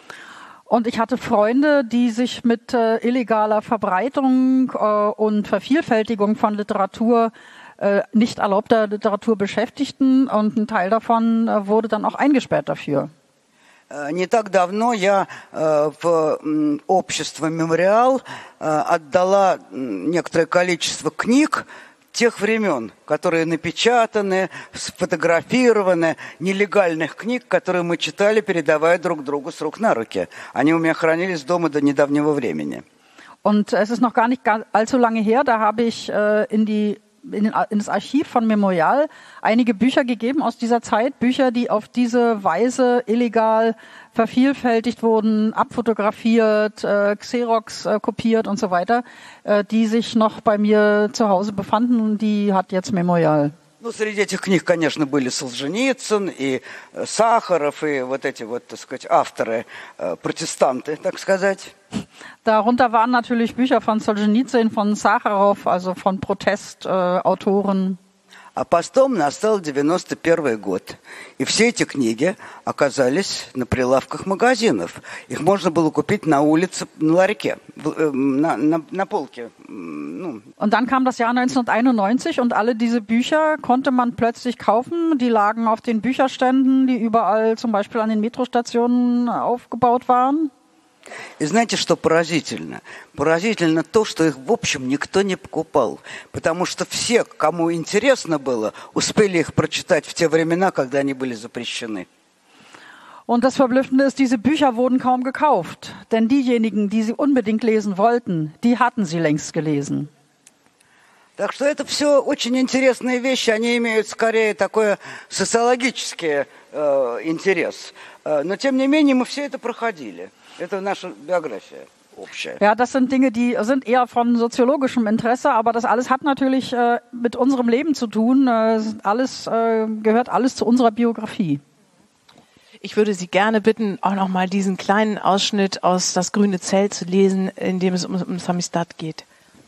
Und ich hatte Freunde, die sich mit illegaler Verbreitung und Vervielfältigung von Literatur, nicht erlaubter Literatur beschäftigten und ein Teil davon wurde dann auch eingesperrt dafür. Не так давно я в общество «Мемориал» отдала некоторое количество книг тех времен, которые напечатаны, сфотографированы, нелегальных книг, которые мы читали, передавая друг другу с рук на руки. Они у меня хранились дома до недавнего времени. Und es ist noch gar nicht allzu lange her, da habe ich in das Archiv von Memorial einige Bücher gegeben aus dieser Zeit, Bücher, die auf diese Weise illegal vervielfältigt wurden, abfotografiert, Xerox kopiert und so weiter, die sich noch bei mir zu Hause befanden und die hat jetzt Memorial. Ну, среди этих книг, конечно, были Солженицын и Сахаров, и вот эти вот, так сказать, авторы, протестанты, так сказать. Darunter waren natürlich Bücher von Solzhenitsyn, von Sacharow, also von Protestautoren. А потом настал 91 год, и все эти книги оказались на прилавках магазинов. Их можно было купить на улице, на ларьке, на полке. Und dann kam das Jahr 1991 und alle diese Bücher konnte man plötzlich kaufen. Die lagen auf den Bücherständen, die überall zum Beispiel an den Metrostationen aufgebaut waren. И знаете, что поразительно? Поразительно то, что их, в общем, никто не покупал. Потому что все, кому интересно было, успели их прочитать в те времена, когда они были запрещены. Und das Verblüffende ist, diese Bücher wurden kaum gekauft. Denn diejenigen, die sie unbedingt lesen wollten, die hatten sie längst gelesen. Так что это все очень интересные вещи. Они имеют скорее такой социологический интерес. Но, тем не менее, мы все это проходили. Это наша биография общая. Ja, das sind Dinge, die sind eher von soziologischem Interesse, aber das alles hat natürlich mit unserem Leben zu tun. Gehört alles zu unserer Biografie. Ich würde Sie gerne bitten, auch noch mal diesen kleinen Ausschnitt aus Das grüne Zelt zu lesen, in dem es um Samisdat geht.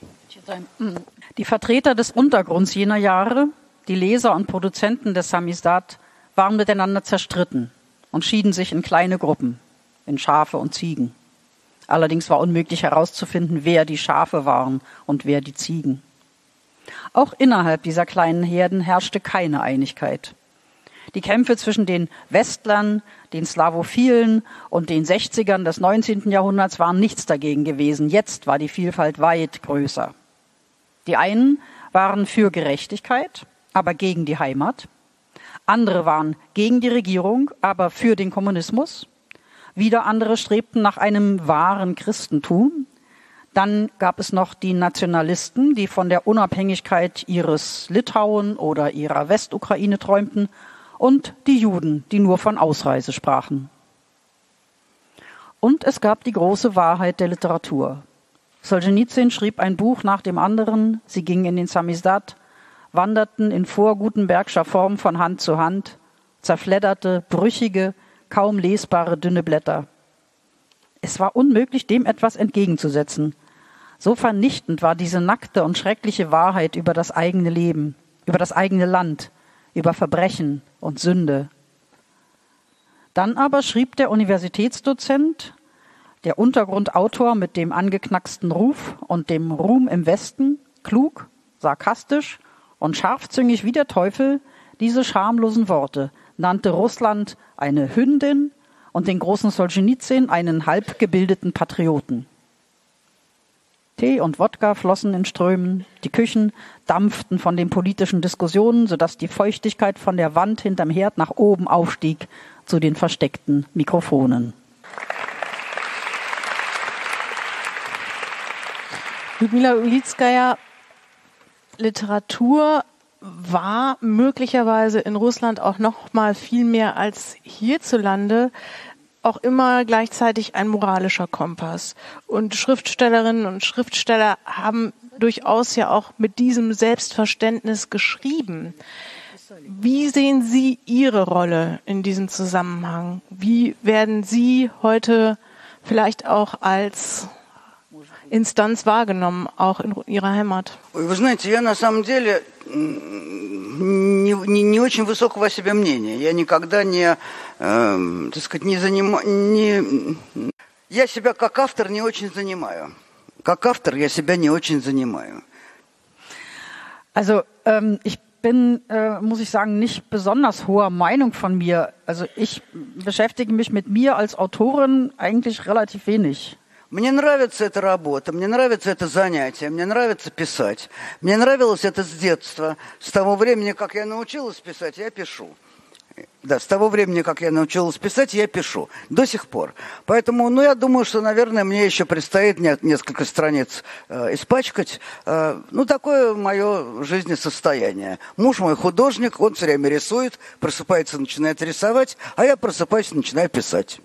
Die Vertreter des Untergrunds jener Jahre, die Leser und Produzenten des Samisdat, waren miteinander zerstritten und schieden sich in kleine Gruppen, in Schafe und Ziegen. Allerdings war unmöglich herauszufinden, wer die Schafe waren und wer die Ziegen. Auch innerhalb dieser kleinen Herden herrschte keine Einigkeit. Die Kämpfe zwischen den Westlern, den Slawophilen und den 60ern des 19. Jahrhunderts waren nichts dagegen gewesen. Jetzt war die Vielfalt weit größer. Die einen waren für Gerechtigkeit, aber gegen die Heimat. Andere waren gegen die Regierung, aber für den Kommunismus. Wieder andere strebten nach einem wahren Christentum. Dann gab es noch die Nationalisten, die von der Unabhängigkeit ihres Litauen oder ihrer Westukraine träumten. Und die Juden, die nur von Ausreise sprachen. Und es gab die große Wahrheit der Literatur. Solzhenitsyn schrieb ein Buch nach dem anderen, sie gingen in den Samisdat, wanderten in vorgutenbergscher Form von Hand zu Hand, zerfledderte, brüchige, kaum lesbare, dünne Blätter. Es war unmöglich, dem etwas entgegenzusetzen. So vernichtend war diese nackte und schreckliche Wahrheit über das eigene Leben, über das eigene Land, über Verbrechen und Sünde. Dann aber schrieb der Universitätsdozent, der Untergrundautor mit dem angeknacksten Ruf und dem Ruhm im Westen, klug, sarkastisch und scharfzüngig wie der Teufel, diese schamlosen Worte, nannte Russland eine Hündin und den großen Solzhenitsyn einen halbgebildeten Patrioten. Tee und Wodka flossen in Strömen, die Küchen dampften von den politischen Diskussionen, sodass die Feuchtigkeit von der Wand hinterm Herd nach oben aufstieg zu den versteckten Mikrofonen. Ljudmila Ulitskaja, Literatur war möglicherweise in Russland auch noch mal viel mehr als hierzulande auch immer gleichzeitig ein moralischer Kompass. Und Schriftstellerinnen und Schriftsteller haben durchaus ja auch mit diesem Selbstverständnis geschrieben. Wie sehen Sie Ihre Rolle in diesem Zusammenhang? Wie werden Sie heute vielleicht auch als Instanz wahrgenommen, auch in Ihrer Heimat? Вы знаете, я на самом деле не очень высокого о себе мнения. Я никогда так сказать, не занимаю... Я себя как автор не очень занимаю. Как автор я себя не очень занимаю. Also ich bin, muss ich sagen, nicht besonders hoher Meinung von mir. Also ich beschäftige mich mit mir als Autorin eigentlich relativ wenig. Мне нравится эта работа, мне нравится это занятие, мне нравится писать. Мне нравилось это с детства. С того времени, как я научилась писать, я пишу. Да, с того времени, как я научилась писать, я пишу. До сих пор. Поэтому, я думаю, что, наверное, мне еще предстоит несколько страниц испачкать. Такое мое жизнесостояние. Муж мой художник, он все время рисует, просыпается, начинает рисовать, а я просыпаюсь и начинаю писать.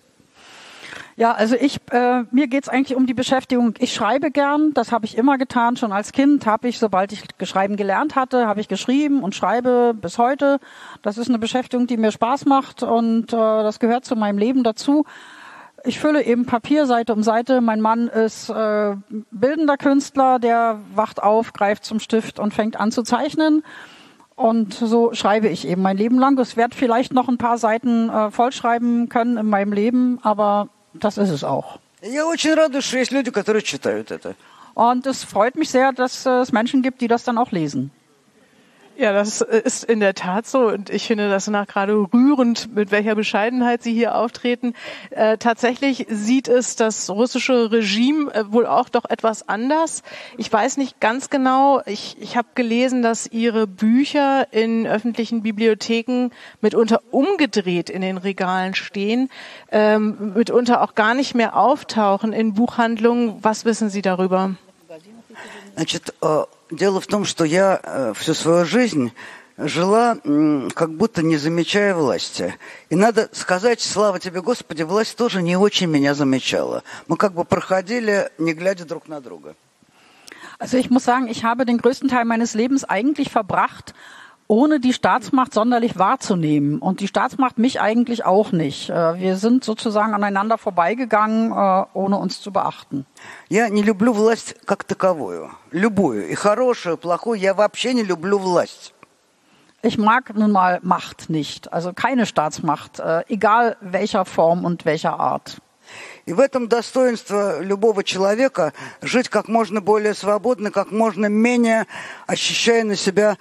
Ja, also mir geht's eigentlich um die Beschäftigung. Ich schreibe gern, das habe ich immer getan. Schon als Kind sobald ich schreiben gelernt hatte, habe ich geschrieben und schreibe bis heute. Das ist eine Beschäftigung, die mir Spaß macht und das gehört zu meinem Leben dazu. Ich fülle eben Papier Seite um Seite. Mein Mann ist bildender Künstler, der wacht auf, greift zum Stift und fängt an zu zeichnen. Und so schreibe ich eben mein Leben lang. Ich werde vielleicht noch ein paar Seiten vollschreiben können in meinem Leben, aber das ist es auch. Я очень радуюсь, что есть люди, которые читают это. Und es freut mich sehr, dass es Menschen gibt, die das dann auch lesen. Ja, das ist in der Tat so und ich finde das gerade rührend, mit welcher Bescheidenheit Sie hier auftreten. Tatsächlich sieht es das russische Regime wohl auch doch etwas anders. Ich weiß nicht ganz genau, ich habe gelesen, dass Ihre Bücher in öffentlichen Bibliotheken mitunter umgedreht in den Regalen stehen, mitunter auch gar nicht mehr auftauchen in Buchhandlungen. Was wissen Sie darüber? Значит, дело в том, что я всю свою жизнь жила, как будто не замечая власти. И надо сказать, слава тебе, Господи, власть тоже не очень меня замечала. Мы как бы проходили, не глядя друг на друга. Also ich muss sagen, ich habe den größten Teil meines Lebens eigentlich verbracht, ohne die Staatsmacht sonderlich wahrzunehmen. Und die Staatsmacht mich eigentlich auch nicht. Wir sind sozusagen aneinander vorbeigegangen, ohne uns zu beachten. Я не люблю власть как таковую. Любую. И хорошую, плохую. Я вообще не люблю власть. Ich mag nun mal Macht nicht. Also keine Staatsmacht, egal welcher Form und welcher Art. И в этом достоинство любого человека жить как можно более свободно, как можно менее ощущая на себе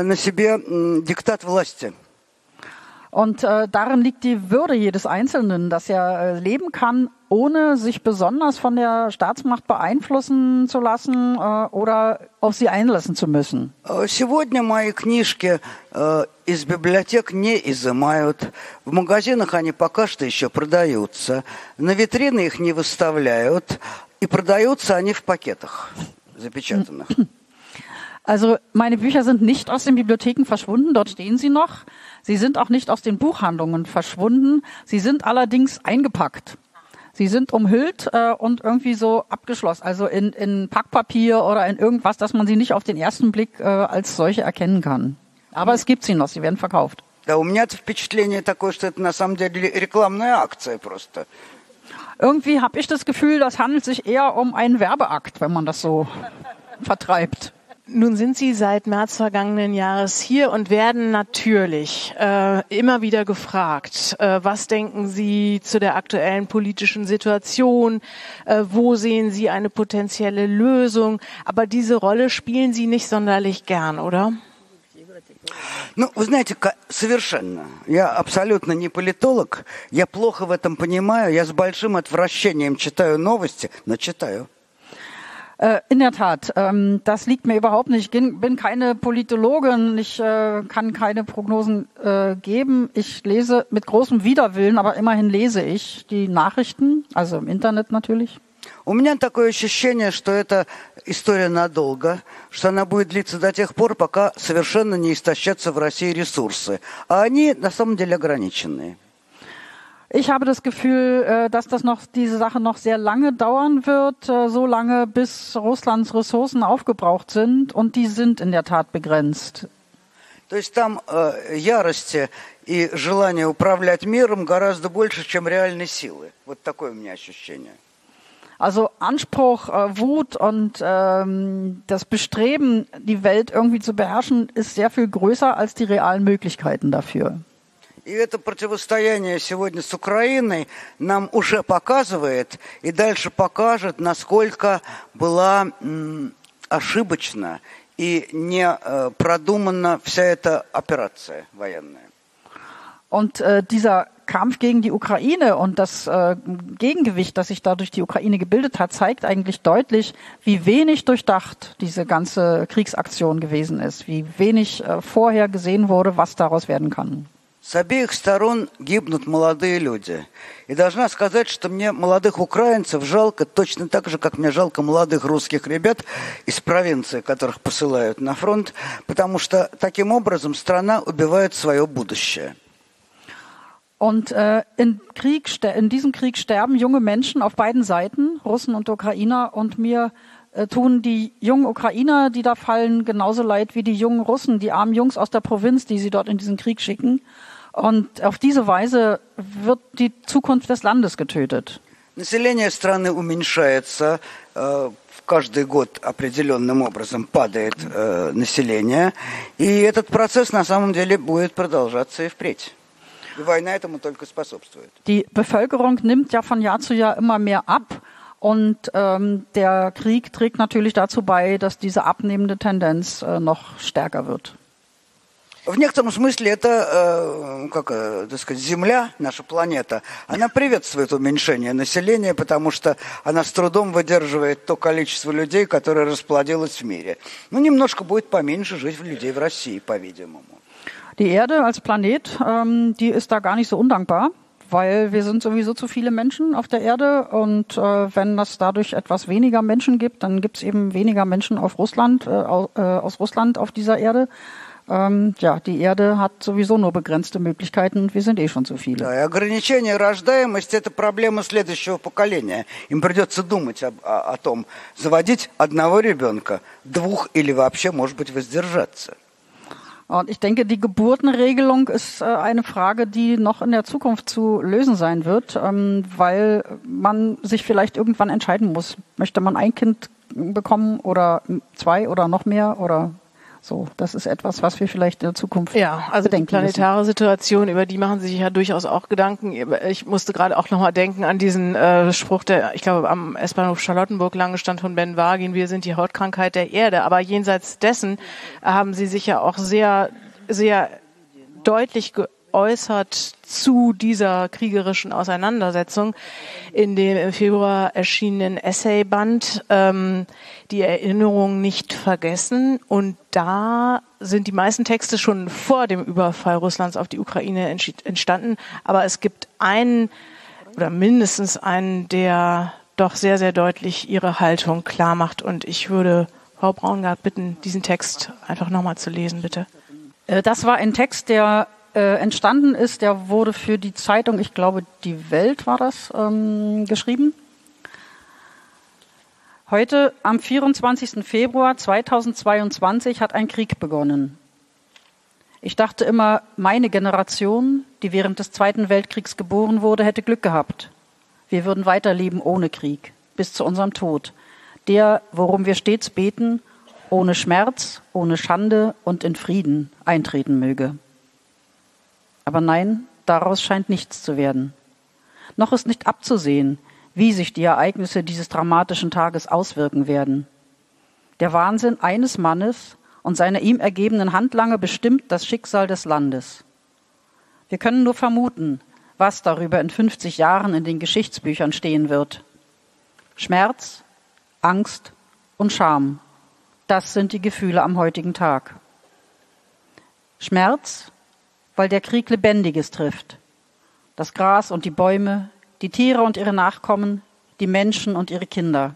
диктат власти. Und darin liegt die Würde jedes Einzelnen, dass er leben kann, ohne sich besonders von der Staatsmacht beeinflussen zu lassen oder auf sie einlassen zu müssen. Сегодня мои книжки из библиотек не изымают. В магазинах они пока что еще продаются. На витрины их не выставляют. И продаются они в пакетах запечатанных. Also meine Bücher sind nicht aus den Bibliotheken verschwunden, dort stehen sie noch. Sie sind auch nicht aus den Buchhandlungen verschwunden. Sie sind allerdings eingepackt. Sie sind umhüllt und irgendwie so abgeschlossen, also in Packpapier oder in irgendwas, dass man sie nicht auf den ersten Blick als solche erkennen kann. Aber es gibt sie noch, sie werden verkauft. Да, у меня впечатление такое, что это на самом деле рекламная акция просто. Irgendwie habe ich das Gefühl, das handelt sich eher um einen Werbeakt, wenn man das so vertreibt. Nun sind Sie seit März vergangenen Jahres hier und werden natürlich immer wieder gefragt, was denken Sie zu der aktuellen politischen Situation, wo sehen Sie eine potenzielle Lösung, aber diese Rolle spielen Sie nicht sonderlich gern, oder? Вы знаете, совершенно. Я абсолютно не политолог, я плохо в этом понимаю, я с большим отвращением читаю новости, но читаю. In der Tat, das liegt mir überhaupt nicht. Ich bin keine Politologin, ich kann keine Prognosen geben. Ich lese mit großem Widerwillen, aber immerhin lese ich die Nachrichten, also im Internet natürlich. У меня такое ощущение, что это история надолго, что она будет длиться до тех пор, пока совершенно не истощатся в России ресурсы. А они на самом деле ограниченные. Ich habe das Gefühl, dass diese Sache noch sehr lange dauern wird, so lange bis Russlands Ressourcen aufgebraucht sind, und die sind in der Tat begrenzt. То есть там ярости и желания управлять миром гораздо больше, чем реальной силы. Вот такое у меня ощущение. Also Anspruch, Wut und das Bestreben, die Welt irgendwie zu beherrschen, ist sehr viel größer als die realen Möglichkeiten dafür. И это противостояние сегодня с Украиной нам уже показывает и дальше покажет, насколько была ошибочна и не продумана вся эта операция военная. Und dieser Kampf gegen die Ukraine und das Gegengewicht, das sich da durch die Ukraine gebildet hat, zeigt eigentlich deutlich, wie wenig durchdacht diese ganze Kriegsaktion gewesen ist, wie wenig vorher gesehen wurde, was daraus werden kann. С обеих сторон гибнут молодые люди. И должна сказать, что мне молодых украинцев жалко точно так же, как мне жалко молодых русских ребят из провинции, которых посылают на фронт, потому что таким образом страна убивает свое будущее. Und in diesem Krieg sterben junge Menschen auf beiden Seiten, Russen und Ukrainer. Und mir tun die jungen Ukrainer, die da fallen, genauso leid wie die jungen Russen, die armen Jungs aus der Provinz, die sie dort in diesen Krieg schicken. Und auf diese Weise wird die Zukunft des Landes getötet. Население страны уменьшается. Каждый год определенным образом падает население. И этот процесс на самом деле будет продолжаться и впредь. Die Wojna этому только способствует. Die Bevölkerung nimmt ja von Jahr zu Jahr immer mehr ab und der Krieg trägt natürlich dazu bei, dass diese abnehmende Tendenz noch stärker wird. В некотором смысле это, так сказать, Земля, наша планета, она приветствует уменьшение населения, потому что она с трудом выдерживает то количество людей, которое расплодилось в мире. Ну, немножко будет поменьше жить людей в России, по-видимому. Die Erde als Planet, die ist da gar nicht so undankbar, weil wir sind sowieso zu viele Menschen auf der Erde und wenn es dadurch etwas weniger Menschen gibt, dann gibt es eben weniger Menschen aus Russland auf dieser Erde. Die Erde hat sowieso nur begrenzte Möglichkeiten, wir sind schon zu viele. Да, и ограничение рождаемости – это проблема следующего поколения. Им придется думать о том, заводить одного ребенка, двух или вообще, может быть, воздержаться. Und ich denke, die Geburtenregelung ist eine Frage, die noch in der Zukunft zu lösen sein wird, weil man sich vielleicht irgendwann entscheiden muss. Möchte man ein Kind bekommen oder zwei oder noch mehr oder so? Das ist etwas, was wir vielleicht in der Zukunft also die planetare Situation, über die machen Sie sich ja durchaus auch Gedanken. Ich musste gerade auch nochmal denken an diesen Spruch, der, ich glaube, am S-Bahnhof Charlottenburg lange stand von Ben Wagin, wir sind die Hautkrankheit der Erde. Aber jenseits dessen haben Sie sich ja auch sehr, sehr deutlich geäußert zu dieser kriegerischen Auseinandersetzung in dem im Februar erschienenen Essayband Die Erinnerung nicht vergessen. Und da sind die meisten Texte schon vor dem Überfall Russlands auf die Ukraine entstanden. Aber es gibt einen oder mindestens einen, der doch sehr, sehr deutlich ihre Haltung klar macht. Und ich würde Frau Braungart bitten, diesen Text einfach nochmal zu lesen, bitte. Das war ein Text, der entstanden ist, der wurde für die Zeitung, ich glaube, Die Welt war das, geschrieben. Heute, am 24. Februar 2022, hat ein Krieg begonnen. Ich dachte immer, meine Generation, die während des Zweiten Weltkriegs geboren wurde, hätte Glück gehabt. Wir würden weiterleben ohne Krieg, bis zu unserem Tod. Der, worum wir stets beten, ohne Schmerz, ohne Schande und in Frieden eintreten möge. Aber nein, daraus scheint nichts zu werden. Noch ist nicht abzusehen, wie sich die Ereignisse dieses dramatischen Tages auswirken werden. Der Wahnsinn eines Mannes und seine ihm ergebenen Handlanger bestimmt das Schicksal des Landes. Wir können nur vermuten, was darüber in 50 Jahren in den Geschichtsbüchern stehen wird. Schmerz, Angst und Scham, das sind die Gefühle am heutigen Tag. Schmerz, weil der Krieg Lebendiges trifft. Das Gras und die Bäume, die Tiere und ihre Nachkommen, die Menschen und ihre Kinder.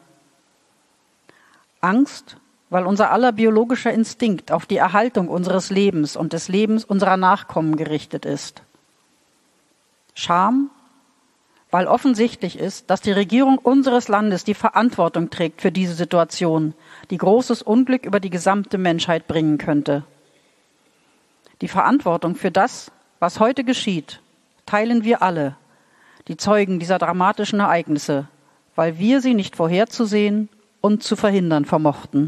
Angst, weil unser aller biologischer Instinkt auf die Erhaltung unseres Lebens und des Lebens unserer Nachkommen gerichtet ist. Scham, weil offensichtlich ist, dass die Regierung unseres Landes die Verantwortung trägt für diese Situation, die großes Unglück über die gesamte Menschheit bringen könnte. Die Verantwortung für das, was heute geschieht, teilen wir alle, die Zeugen dieser dramatischen Ereignisse, weil wir sie nicht vorherzusehen und zu verhindern vermochten.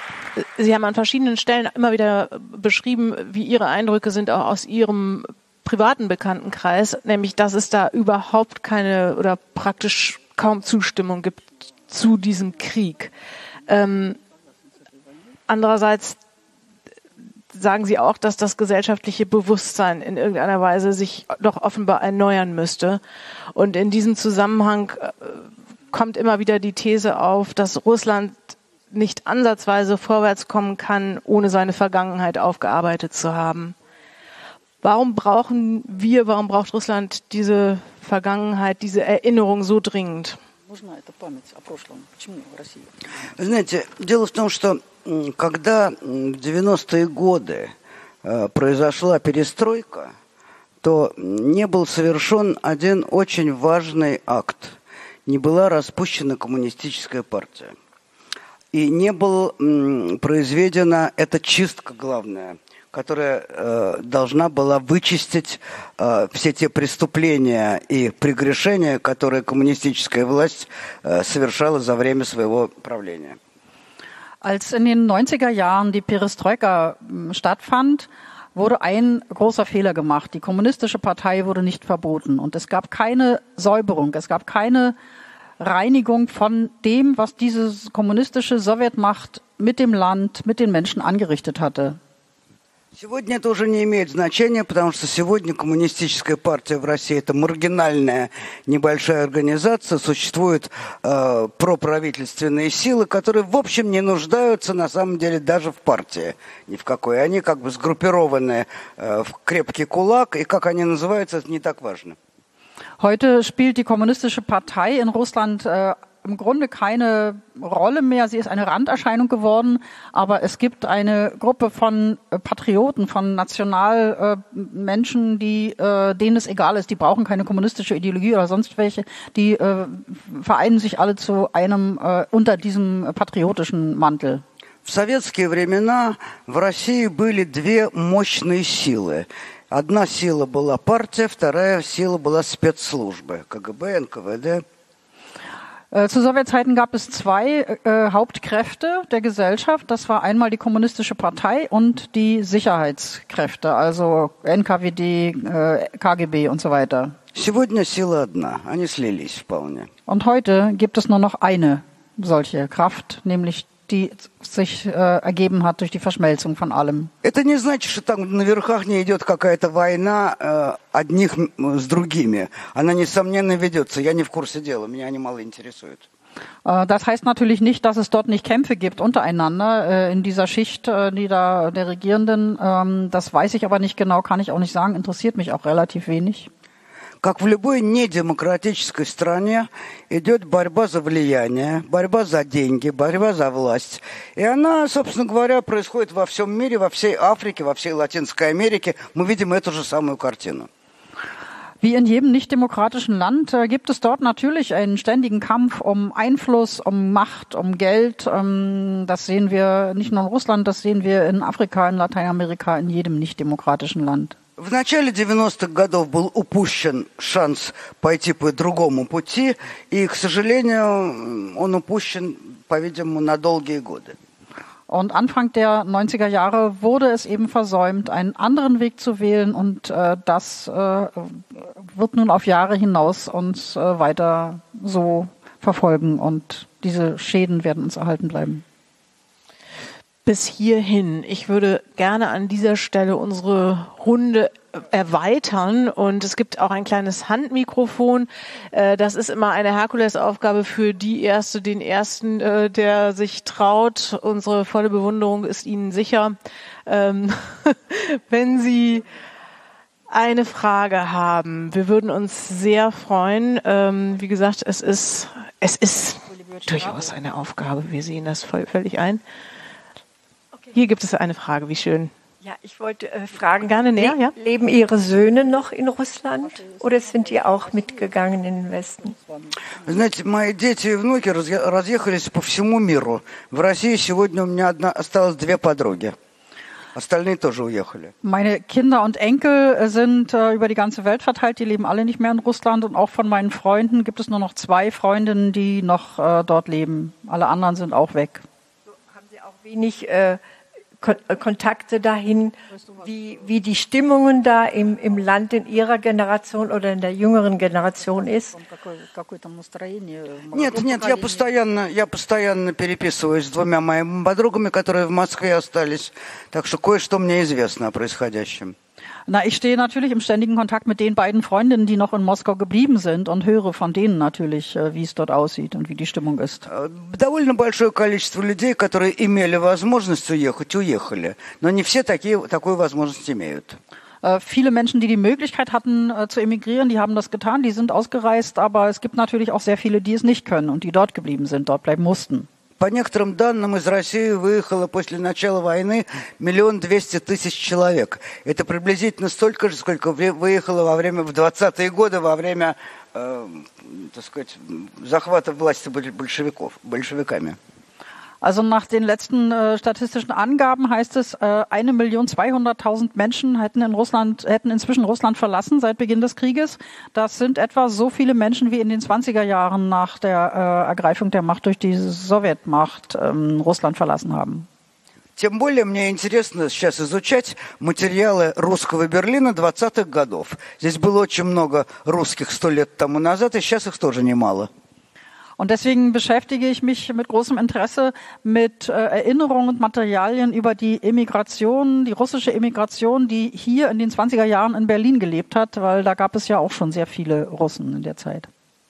Sie haben an verschiedenen Stellen immer wieder beschrieben, wie Ihre Eindrücke sind, auch aus Ihrem privaten Bekanntenkreis, nämlich dass es da überhaupt keine oder praktisch kaum Zustimmung gibt zu diesem Krieg. Andererseits sagen Sie auch, dass das gesellschaftliche Bewusstsein in irgendeiner Weise sich doch offenbar erneuern müsste. Und in diesem Zusammenhang kommt immer wieder die These auf, dass Russland nicht ansatzweise vorwärts kommen kann, ohne seine Vergangenheit aufgearbeitet zu haben. Warum braucht Russland diese Vergangenheit, diese Erinnerung so dringend? Знаете, дело в том, что когда в 90-е годы произошла перестройка, то не был совершен один очень важный акт. Не была распущена коммунистическая партия. И не была произведена эта чистка главная, которая должна была вычистить все те преступления и прегрешения, которые коммунистическая власть совершала за время своего правления. Als in den 90er Jahren die Perestroika stattfand, wurde ein großer Fehler gemacht. Die kommunistische Partei wurde nicht verboten und es gab keine Säuberung, es gab keine Reinigung von dem, was diese kommunistische Sowjetmacht mit dem Land, mit den Menschen angerichtet hatte. Сегодня это уже не имеет значения, потому что сегодня коммунистическая партия в России – это маргинальная небольшая организация, существуют проправительственные силы, которые, в общем, не нуждаются на самом деле даже в партии ни в какой. Они как бы сгруппированы в крепкий кулак, и как они называются, это не так важно. Heute spielt die kommunistische Partei in Russland im Grunde keine Rolle mehr. Sie ist eine Randerscheinung geworden, aber es gibt eine Gruppe von Patrioten, von Nationalmenschen, denen es egal ist. Die brauchen keine kommunistische Ideologie oder sonst welche. Die vereinen sich alle zu einem unter diesem patriotischen Mantel. В советские времена в России были две мощные силы. Одна сила была партия, вторая сила была спецслужбы, КГБ, НКВД. Zu Sowjetzeiten gab es zwei Hauptkräfte der Gesellschaft. Das war einmal die kommunistische Partei und die Sicherheitskräfte, also NKWD, KGB und so weiter. Сегодня сила одна, они слились вполне. Und heute gibt es nur noch eine solche Kraft, nämlich die sich ergeben hat durch die Verschmelzung von allem. Это не значит, что там на верхах не идет какая-то война одних с другими. Она, несомненно, ведется. Я не в курсе дела, меня они мало интересуют. Das heißt natürlich nicht, dass es dort nicht Kämpfe gibt untereinander in dieser Schicht der Regierenden. Das weiß ich aber nicht genau, kann ich auch nicht sagen, interessiert mich auch relativ wenig. Как в любой недемократической стране идет борьба за влияние, борьба за деньги, борьба за власть. И она, собственно говоря, происходит во всем мире, во всей Африке, во всей Латинской Америке. Мы видим эту же самую картину. Wie in jedem nicht-demokratischen Land gibt es dort natürlich einen ständigen Kampf um Einfluss, um Macht, um Geld. Das sehen wir nicht nur in Russland, das sehen wir in Afrika, in Lateinamerika, in jedem nicht-demokratischen Land. В начале 90-х годов был упущен шанс пойти по другому пути, и, к сожалению, он упущен, по-видимому, на долгие годы. Und Anfang der 90er Jahre wurde es eben versäumt, einen anderen Weg zu wählen, und das wird nun auf Jahre hinaus uns weiter so verfolgen, und diese Schäden werden uns erhalten bleiben. Bis hierhin. Ich würde gerne an dieser Stelle unsere Runde erweitern, und es gibt auch ein kleines Handmikrofon. Das ist immer eine Herkulesaufgabe für den Ersten, der sich traut. Unsere volle Bewunderung ist Ihnen sicher. Wenn Sie eine Frage haben, wir würden uns sehr freuen. Wie gesagt, es ist durchaus eine Aufgabe. Wir sehen das völlig ein. Hier gibt es eine Frage, wie schön. Ja, ich wollte fragen, gerne näher, ja? Leben Ihre Söhne noch in Russland oder sind die auch mitgegangen in den Westen? Знаете, мои дети и внуки разъехались по всему миру. В России сегодня у меня осталось две подруги. Остальные тоже уехали. Meine Kinder und Enkel sind über die ganze Welt verteilt. Die leben alle nicht mehr in Russland. Und auch von meinen Freunden gibt es nur noch 2 Freundinnen, die noch dort leben. Alle anderen sind auch weg. Haben Sie auch wenig Kontakte dahin, wie die Stimmungen da im Land in Ihrer Generation oder in der jüngeren Generation ist? Нет, я постоянно переписываюсь с двумя моими подругами, которые в Москве остались, так что кое-что мне известно о происходящем. Na, ich stehe natürlich im ständigen Kontakt mit den beiden Freundinnen, die noch in Moskau geblieben sind und höre von denen natürlich, wie es dort aussieht und wie die Stimmung ist. Довольно большое количество людей, которые имели возможность уехать, уехали, но не все такую возможность имеют. Viele Menschen, die die Möglichkeit hatten zu emigrieren, die haben das getan, die sind ausgereist, aber es gibt natürlich auch sehr viele, die es nicht können und die dort geblieben sind, dort bleiben mussten. По некоторым данным, из России выехало после начала войны 1 200 000 человек. Это приблизительно столько же, сколько выехало в 20-е годы, во время, так сказать, захвата власти большевиками. Also nach den letzten statistischen Angaben heißt es, 1.200.000 Menschen hätten inzwischen Russland verlassen seit Beginn des Krieges. Das sind etwa so viele Menschen wie in den 20er Jahren nach der Ergreifung der Macht durch die Sowjetmacht Russland verlassen haben. Тем более мне интересно сейчас изучать материалы русского Берлина 20-х годов. Здесь было очень много русских 100 лет тому назад, и сейчас их тоже немало. Und deswegen beschäftige ich mich mit großem Interesse mit Erinnerungen und Materialien über die Emigration, die russische Emigration, die hier in den 20er Jahren in Berlin gelebt hat, weil da gab es ja auch schon sehr viele Russen in der Zeit.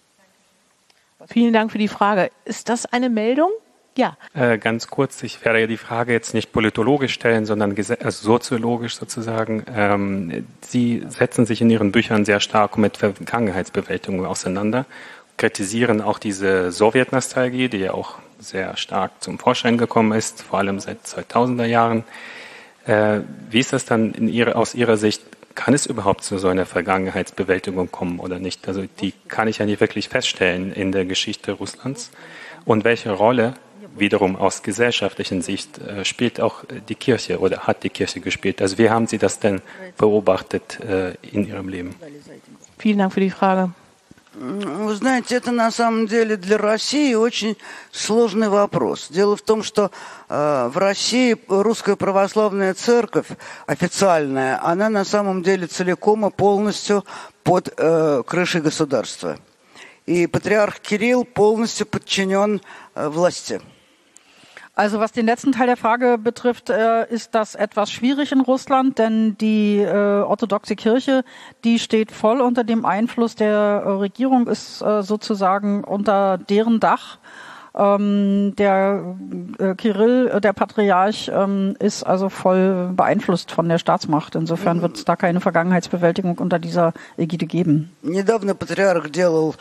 Vielen Dank für die Frage. Ist das eine Meldung? Ja. Ganz kurz, ich werde ja die Frage jetzt nicht politologisch stellen, sondern soziologisch sozusagen. Sie setzen sich in Ihren Büchern sehr stark mit Vergangenheitsbewältigung auseinander, kritisieren auch diese Sowjetnostalgie, die ja auch sehr stark zum Vorschein gekommen ist, vor allem seit 2000er Jahren. Wie ist das dann aus Ihrer Sicht? Kann es überhaupt zu so einer Vergangenheitsbewältigung kommen oder nicht? Also die kann ich ja nicht wirklich feststellen in der Geschichte Russlands. Und welche Rolle wiederum aus gesellschaftlichen Sicht spielt auch die Kirche oder hat die Kirche gespielt? Also wie haben Sie das denn beobachtet in Ihrem Leben? Vielen Dank für die Frage. Вы знаете, это на самом деле для России очень сложный вопрос. Дело в том, что в России Русская Православная Церковь официальная, она на самом деле целиком и полностью под крышей государства. И патриарх Кирилл полностью подчинен власти. Also was den letzten Teil der Frage betrifft, ist das etwas schwierig in Russland, denn die orthodoxe Kirche, die steht voll unter dem Einfluss der Regierung, ist sozusagen unter deren Dach. Der Kirill, der Patriarch, ist also voll beeinflusst von der Staatsmacht. Insofern wird es da keine Vergangenheitsbewältigung unter dieser Ägide geben. Недавно патриарх делал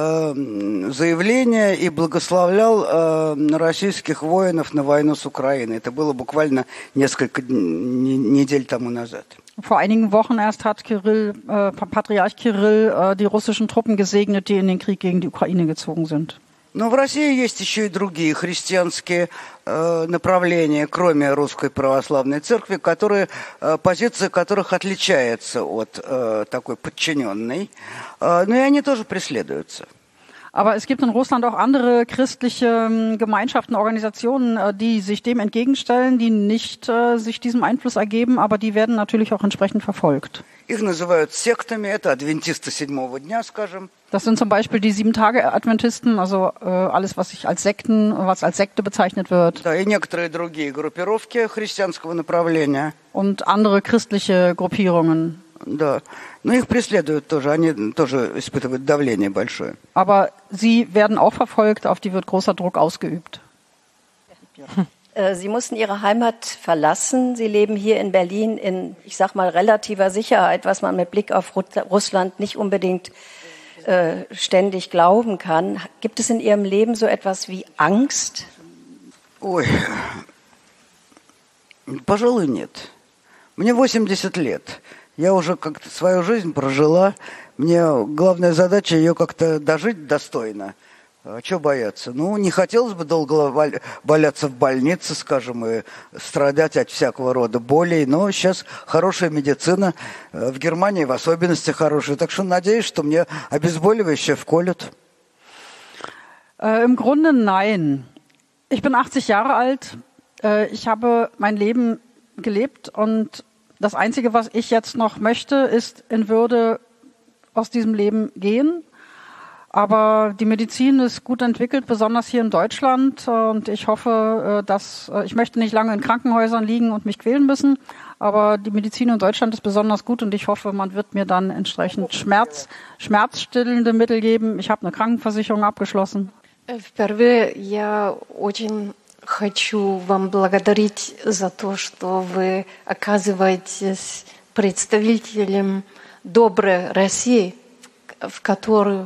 заявление и благословлял российских воинов на войну с Украиной. Это было буквально несколько недель тому назад. Vor einigen Wochen erst hat Patriarch Kirill die russischen Truppen gesegnet, die in den Krieg gegen die Ukraine gezogen sind. Но в России есть еще и другие христианские направления, кроме Русской Православной Церкви, позиция которых отличается от такой подчиненной, но и они тоже преследуются. Aber es gibt in Russland auch andere christliche Gemeinschaften, Organisationen, die sich dem entgegenstellen, die nicht sich diesem Einfluss ergeben, aber die werden natürlich auch entsprechend verfolgt. Их называют сектами, это адвентисты седьмого дня, скажем. Das sind zum Beispiel die 7-Tage-Adventisten, also alles, was als Sekte bezeichnet wird. Да, и некоторые другие группировки христианского направления. Und andere christliche Gruppierungen. Да, но их преследуют тоже, они тоже испытывают давление большое. Aber sie werden auch verfolgt, auf die wird großer Druck ausgeübt. Sie mussten Ihre Heimat verlassen. Sie leben hier in Berlin in, ich sag mal, relativer Sicherheit, was man mit Blick auf Russland nicht unbedingt ständig glauben kann. Gibt es in Ihrem Leben so etwas wie Angst? Ой, пожалуй, нет. Мне 80 лет. Я уже как-то свою жизнь прожила. Мне главная задача ее как-то дожить достойно. А чего бояться? Ну, не хотелось бы долго валяться в больнице, скажем, и страдать от всякого рода болей. Но сейчас хорошая медицина, в Германии в особенности хорошая. Так что надеюсь, что мне обезболивающее вколют. Im Grunde nein. Ich bin 80 Jahre alt. Ich habe mein Leben gelebt und das Einzige, was ich jetzt noch möchte, ist in Würde aus diesem Leben gehen. Aber die Medizin ist gut entwickelt, besonders hier in Deutschland. Und ich hoffe, ich möchte nicht lange in Krankenhäusern liegen und mich quälen müssen. Aber die Medizin in Deutschland ist besonders gut und ich hoffe, man wird mir dann entsprechend schmerzstillende Mittel geben. Ich habe eine Krankenversicherung abgeschlossen. Впервые я очень хочу вам благодарить за то, что вы оказываетесь представителем доброй России, в которую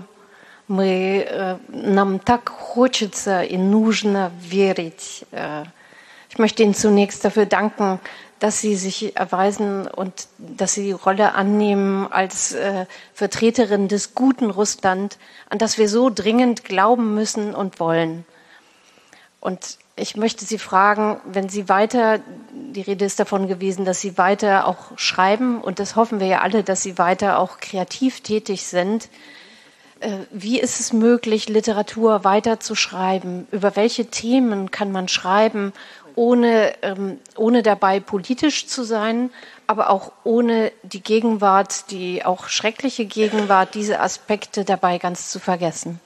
нам так хочется и нужно верить. Ich möchte Ihnen zunächst dafür danken, dass Sie sich erweisen und dass Sie die Rolle annehmen als Vertreterin des guten Russland, an das wir so dringend glauben müssen und wollen. Und ich möchte Sie fragen, wenn Sie weiter, die Rede ist davon gewesen, dass Sie weiter auch schreiben, und das hoffen wir ja alle, dass Sie weiter auch kreativ tätig sind. Wie ist es möglich, Literatur weiter zu schreiben? Über welche Themen kann man schreiben, ohne dabei politisch zu sein, aber auch ohne die Gegenwart, die auch schreckliche Gegenwart, diese Aspekte dabei ganz zu vergessen?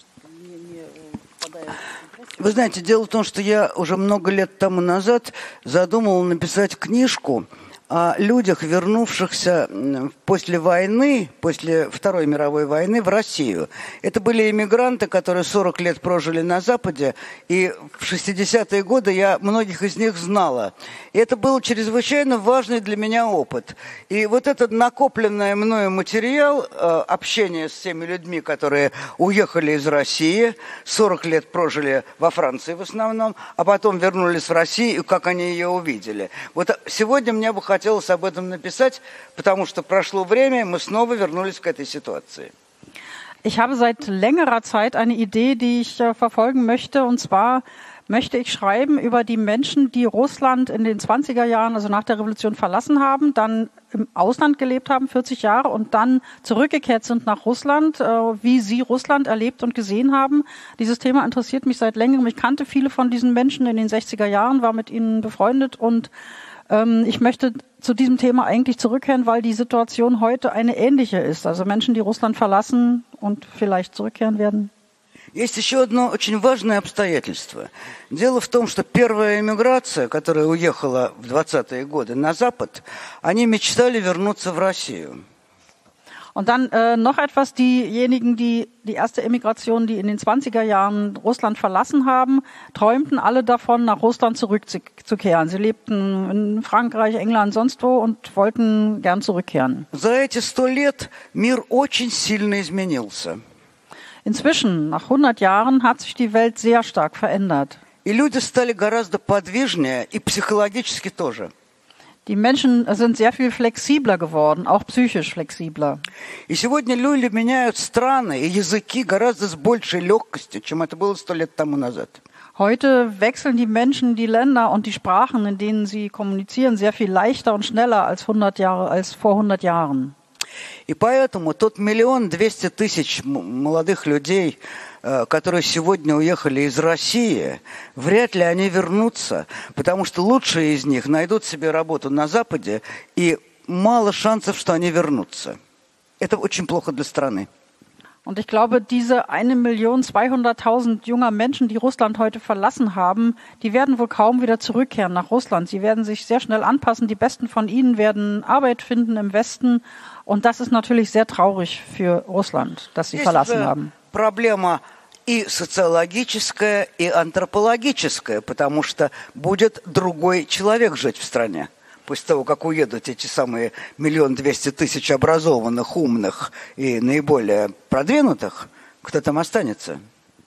Вы знаете, дело в том, что я уже много лет тому назад задумал написать книжку о людях, вернувшихся после войны, после Второй мировой войны в Россию. Это были иммигранты, которые 40 лет прожили на Западе, и в 60-е годы я многих из них знала. И это был чрезвычайно важный для меня опыт. И вот этот накопленный мною материал, общение с теми людьми, которые уехали из России, 40 лет прожили во Франции в основном, а потом вернулись в Россию, и как они ее увидели. Вот сегодня мне бы хотелось об этом написать, потому что прошло время, мы снова вернулись к этой ситуации. Ich habe seit längerer Zeit eine Idee, die ich verfolgen möchte, und zwar möchte ich schreiben über die Menschen, die Russland in den 20er Jahren, also nach der Revolution, verlassen haben, dann im Ausland gelebt haben, 40 Jahre, und dann zurückgekehrt sind nach Russland, wie sie Russland erlebt und gesehen haben. Dieses Thema interessiert mich seit längerem. Ich kannte viele von diesen Menschen in den 60er Jahren, war mit ihnen befreundet, und ich möchte zu diesem Thema eigentlich zurückkehren, weil die Situation heute eine ähnliche ist. Also Menschen, die Russland verlassen und vielleicht zurückkehren werden. Есть еще одно очень важное обстоятельство. Дело в том, что первая эмиграция, которая уехала в 20-е годы на Запад, они мечтали вернуться в Россию. Und dann noch etwas, diejenigen, die erste Emigration, die in den 20er Jahren Russland verlassen haben, träumten alle davon, nach Russland zurückzukehren. Sie lebten in Frankreich, England, sonst wo und wollten gern zurückkehren. За эти 100 лет мир очень сильно изменился. Inzwischen, nach 100 Jahren, hat sich die Welt sehr stark verändert. И люди стали гораздо подвижнее, и психологически тоже. Die Menschen sind sehr viel flexibler geworden, auch psychisch flexibler. И сегодня люди меняют страны и языки гораздо с большей легкостью, чем это было 100 лет тому назад. Heute wechseln die Menschen die Länder und die Sprachen, in denen sie kommunizieren, sehr viel leichter und schneller als vor 100 Jahren. И поэтому тот 1 200 000 молодых людей, которые сегодня уехали из России, вряд ли они вернутся, потому что лучшие из них найдут себе работу на Западе, и мало шансов, что они вернутся. Это очень плохо для страны. Und ich glaube, diese 1.200.000 junger Menschen, die Russland heute verlassen haben, die werden wohl kaum wieder zurückkehren nach Russland. Sie werden sich sehr schnell anpassen. Die Besten von ihnen werden Arbeit finden im Westen. Und das ist natürlich sehr traurig für Russland, dass sie verlassen haben. Проблема и социологическая, и антропологическая, потому что будет другой человек жить в стране. После того, как уедут эти самые 1 200 000 образованных, умных и наиболее продвинутых, кто там останется?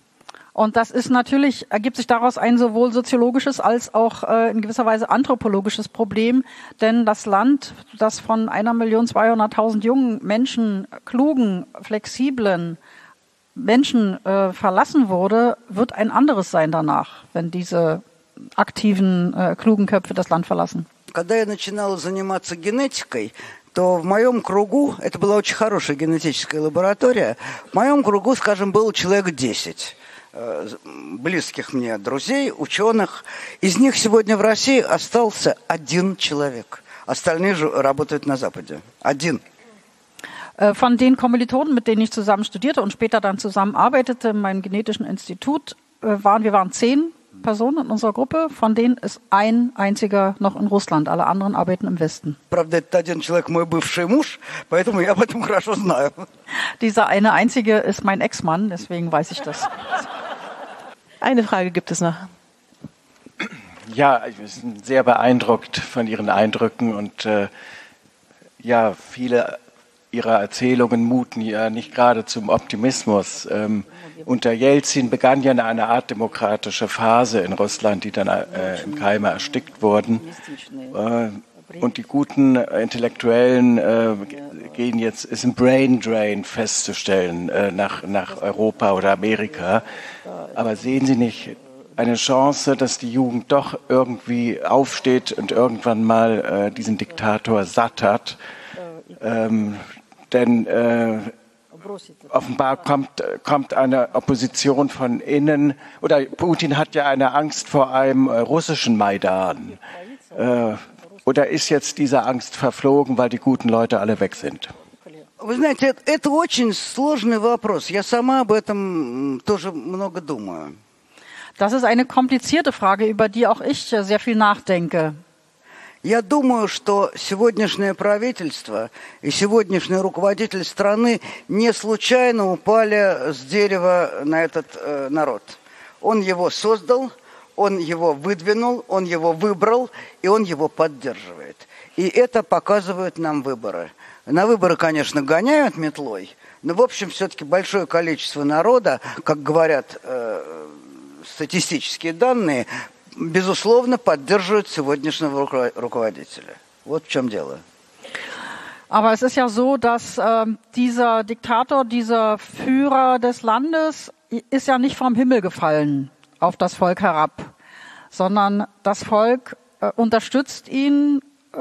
Und das ist natürlich, ergibt sich daraus ein sowohl soziologisches als auch in gewisser Weise anthropologisches Problem, denn das Land, das von 1.200.000 jungen Menschen, klugen, flexiblen Menschen verlassen wurde, wird ein anderes sein danach, wenn diese aktiven, klugen Köpfe das Land verlassen. Когда я начинала заниматься генетикой, то в моем кругу, это была очень хорошая генетическая лаборатория, в моем кругу, скажем, было человек 10. близких мне друзей, ученых. Из них сегодня в России остался один человек. Остальные же работают на Западе. Один. Von den Kommilitonen, mit denen ich zusammen studierte und später dann zusammenarbeitete in meinem genetischen Institut, wir waren 10 Personen in unserer Gruppe, von denen ist ein einziger noch in Russland. Alle anderen arbeiten im Westen. Правда, этот один человек мой бывший муж, поэтому я об этом хорошо знаю. Dieser eine einzige ist mein Ex-Mann, deswegen weiß ich das. Eine Frage gibt es noch. Ja, ich bin sehr beeindruckt von Ihren Eindrücken und ja, viele Ihrer Erzählungen muten ja nicht gerade zum Optimismus. Unter Jelzin begann ja eine Art demokratische Phase in Russland, die dann im Keime erstickt wurden. Und die guten Intellektuellen gehen jetzt, ist ein Brain Drain festzustellen nach Europa oder Amerika. Aber sehen Sie nicht eine Chance, dass die Jugend doch irgendwie aufsteht und irgendwann mal diesen Diktator satt hat? Denn offenbar kommt eine Opposition von innen, oder Putin hat ja eine Angst vor einem russischen Maidan. Oder ist jetzt diese Angst verflogen, weil die guten Leute alle weg sind? Вы знаете, это очень сложный вопрос. Я сама об этом тоже много думаю. Das ist eine komplizierte Frage, über die auch ich sehr viel nachdenke. Я думаю, что сегодняшнее правительство и сегодняшний руководитель страны не случайно упали с дерева на этот народ. Он его создал, он его выдвинул, он его выбрал, и он его поддерживает. И это показывают нам выборы. На выборы, конечно, гоняют метлой, но, в общем, все-таки большое количество народа, как говорят статистические данные, безусловно, поддерживают сегодняшнего руководителя. Вот в чем дело. Aber es ist ja so, dass dieser Diktator, dieser Führer des Landes ist ja nicht vom Himmel gefallen auf das Volk herab, sondern das Volk unterstützt ihn.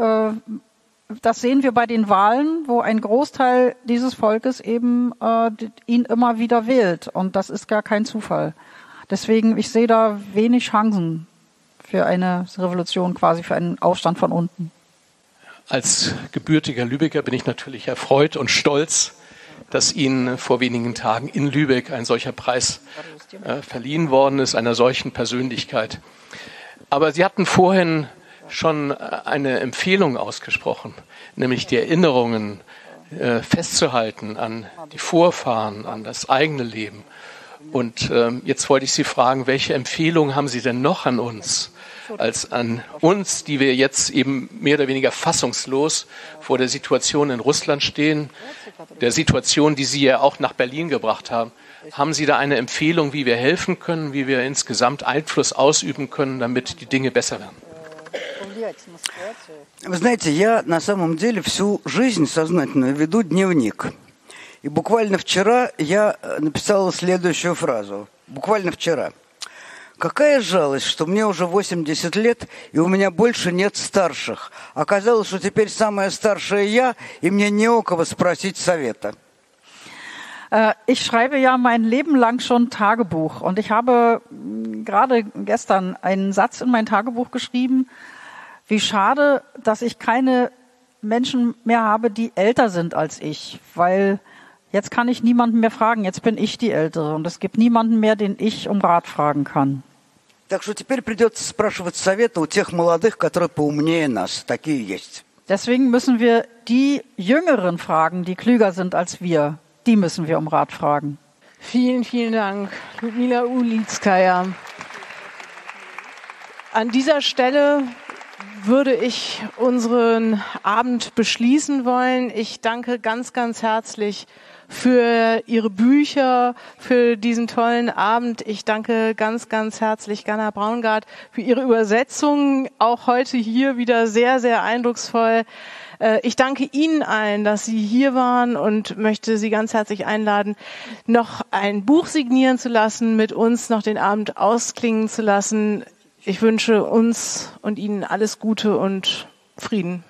Das sehen wir bei den Wahlen, wo ein Großteil dieses Volkes eben ihn immer wieder wählt. Und das ist gar kein Zufall. Deswegen, ich sehe da wenig Chancen für eine Revolution, quasi für einen Aufstand von unten. Als gebürtiger Lübecker bin ich natürlich erfreut und stolz, dass Ihnen vor wenigen Tagen in Lübeck ein solcher Preis verliehen worden ist, einer solchen Persönlichkeit. Aber Sie hatten vorhin schon eine Empfehlung ausgesprochen, nämlich die Erinnerungen festzuhalten an die Vorfahren, an das eigene Leben. Und jetzt wollte ich Sie fragen, welche Empfehlungen haben Sie denn noch an uns, als an uns, die wir jetzt eben mehr oder weniger fassungslos vor der Situation in Russland stehen, der Situation, die Sie ja auch nach Berlin gebracht haben. Haben Sie da eine Empfehlung, wie wir helfen können, wie wir insgesamt Einfluss ausüben können, damit die Dinge besser werden? Вы знаете, я на самом деле всю жизнь сознательно веду дневник. И буквально вчера я написала следующую фразу. Буквально вчера. Какая жалость, что мне уже 80 лет, и у меня больше нет старших. Оказалось, что теперь самая старшая я, и мне не у кого спросить совета. Ich schreibe ja mein Leben lang schon Tagebuch. Und ich habe gerade gestern einen Satz in mein Tagebuch geschrieben. Wie schade, dass ich keine Menschen mehr habe, die älter sind als ich. Weil jetzt kann ich niemanden mehr fragen. Jetzt bin ich die Ältere. Und es gibt niemanden mehr, den ich um Rat fragen kann. Так что теперь придется спрашивать совета у тех молодых, которые поумнее нас. Такие есть. Deswegen müssen wir die Jüngeren fragen, die klüger sind als wir. Die müssen wir um Rat fragen. Vielen, vielen Dank, Ljudmila Ulitskaja. An dieser Stelle würde ich unseren Abend beschließen wollen. Ich danke ganz, ganz herzlich für Ihre Bücher, für diesen tollen Abend. Ich danke ganz, ganz herzlich Ganna Braungart für Ihre Übersetzung. Auch heute hier wieder sehr, sehr eindrucksvoll. Ich danke Ihnen allen, dass Sie hier waren und möchte Sie ganz herzlich einladen, noch ein Buch signieren zu lassen, mit uns noch den Abend ausklingen zu lassen. Ich wünsche uns und Ihnen alles Gute und Frieden.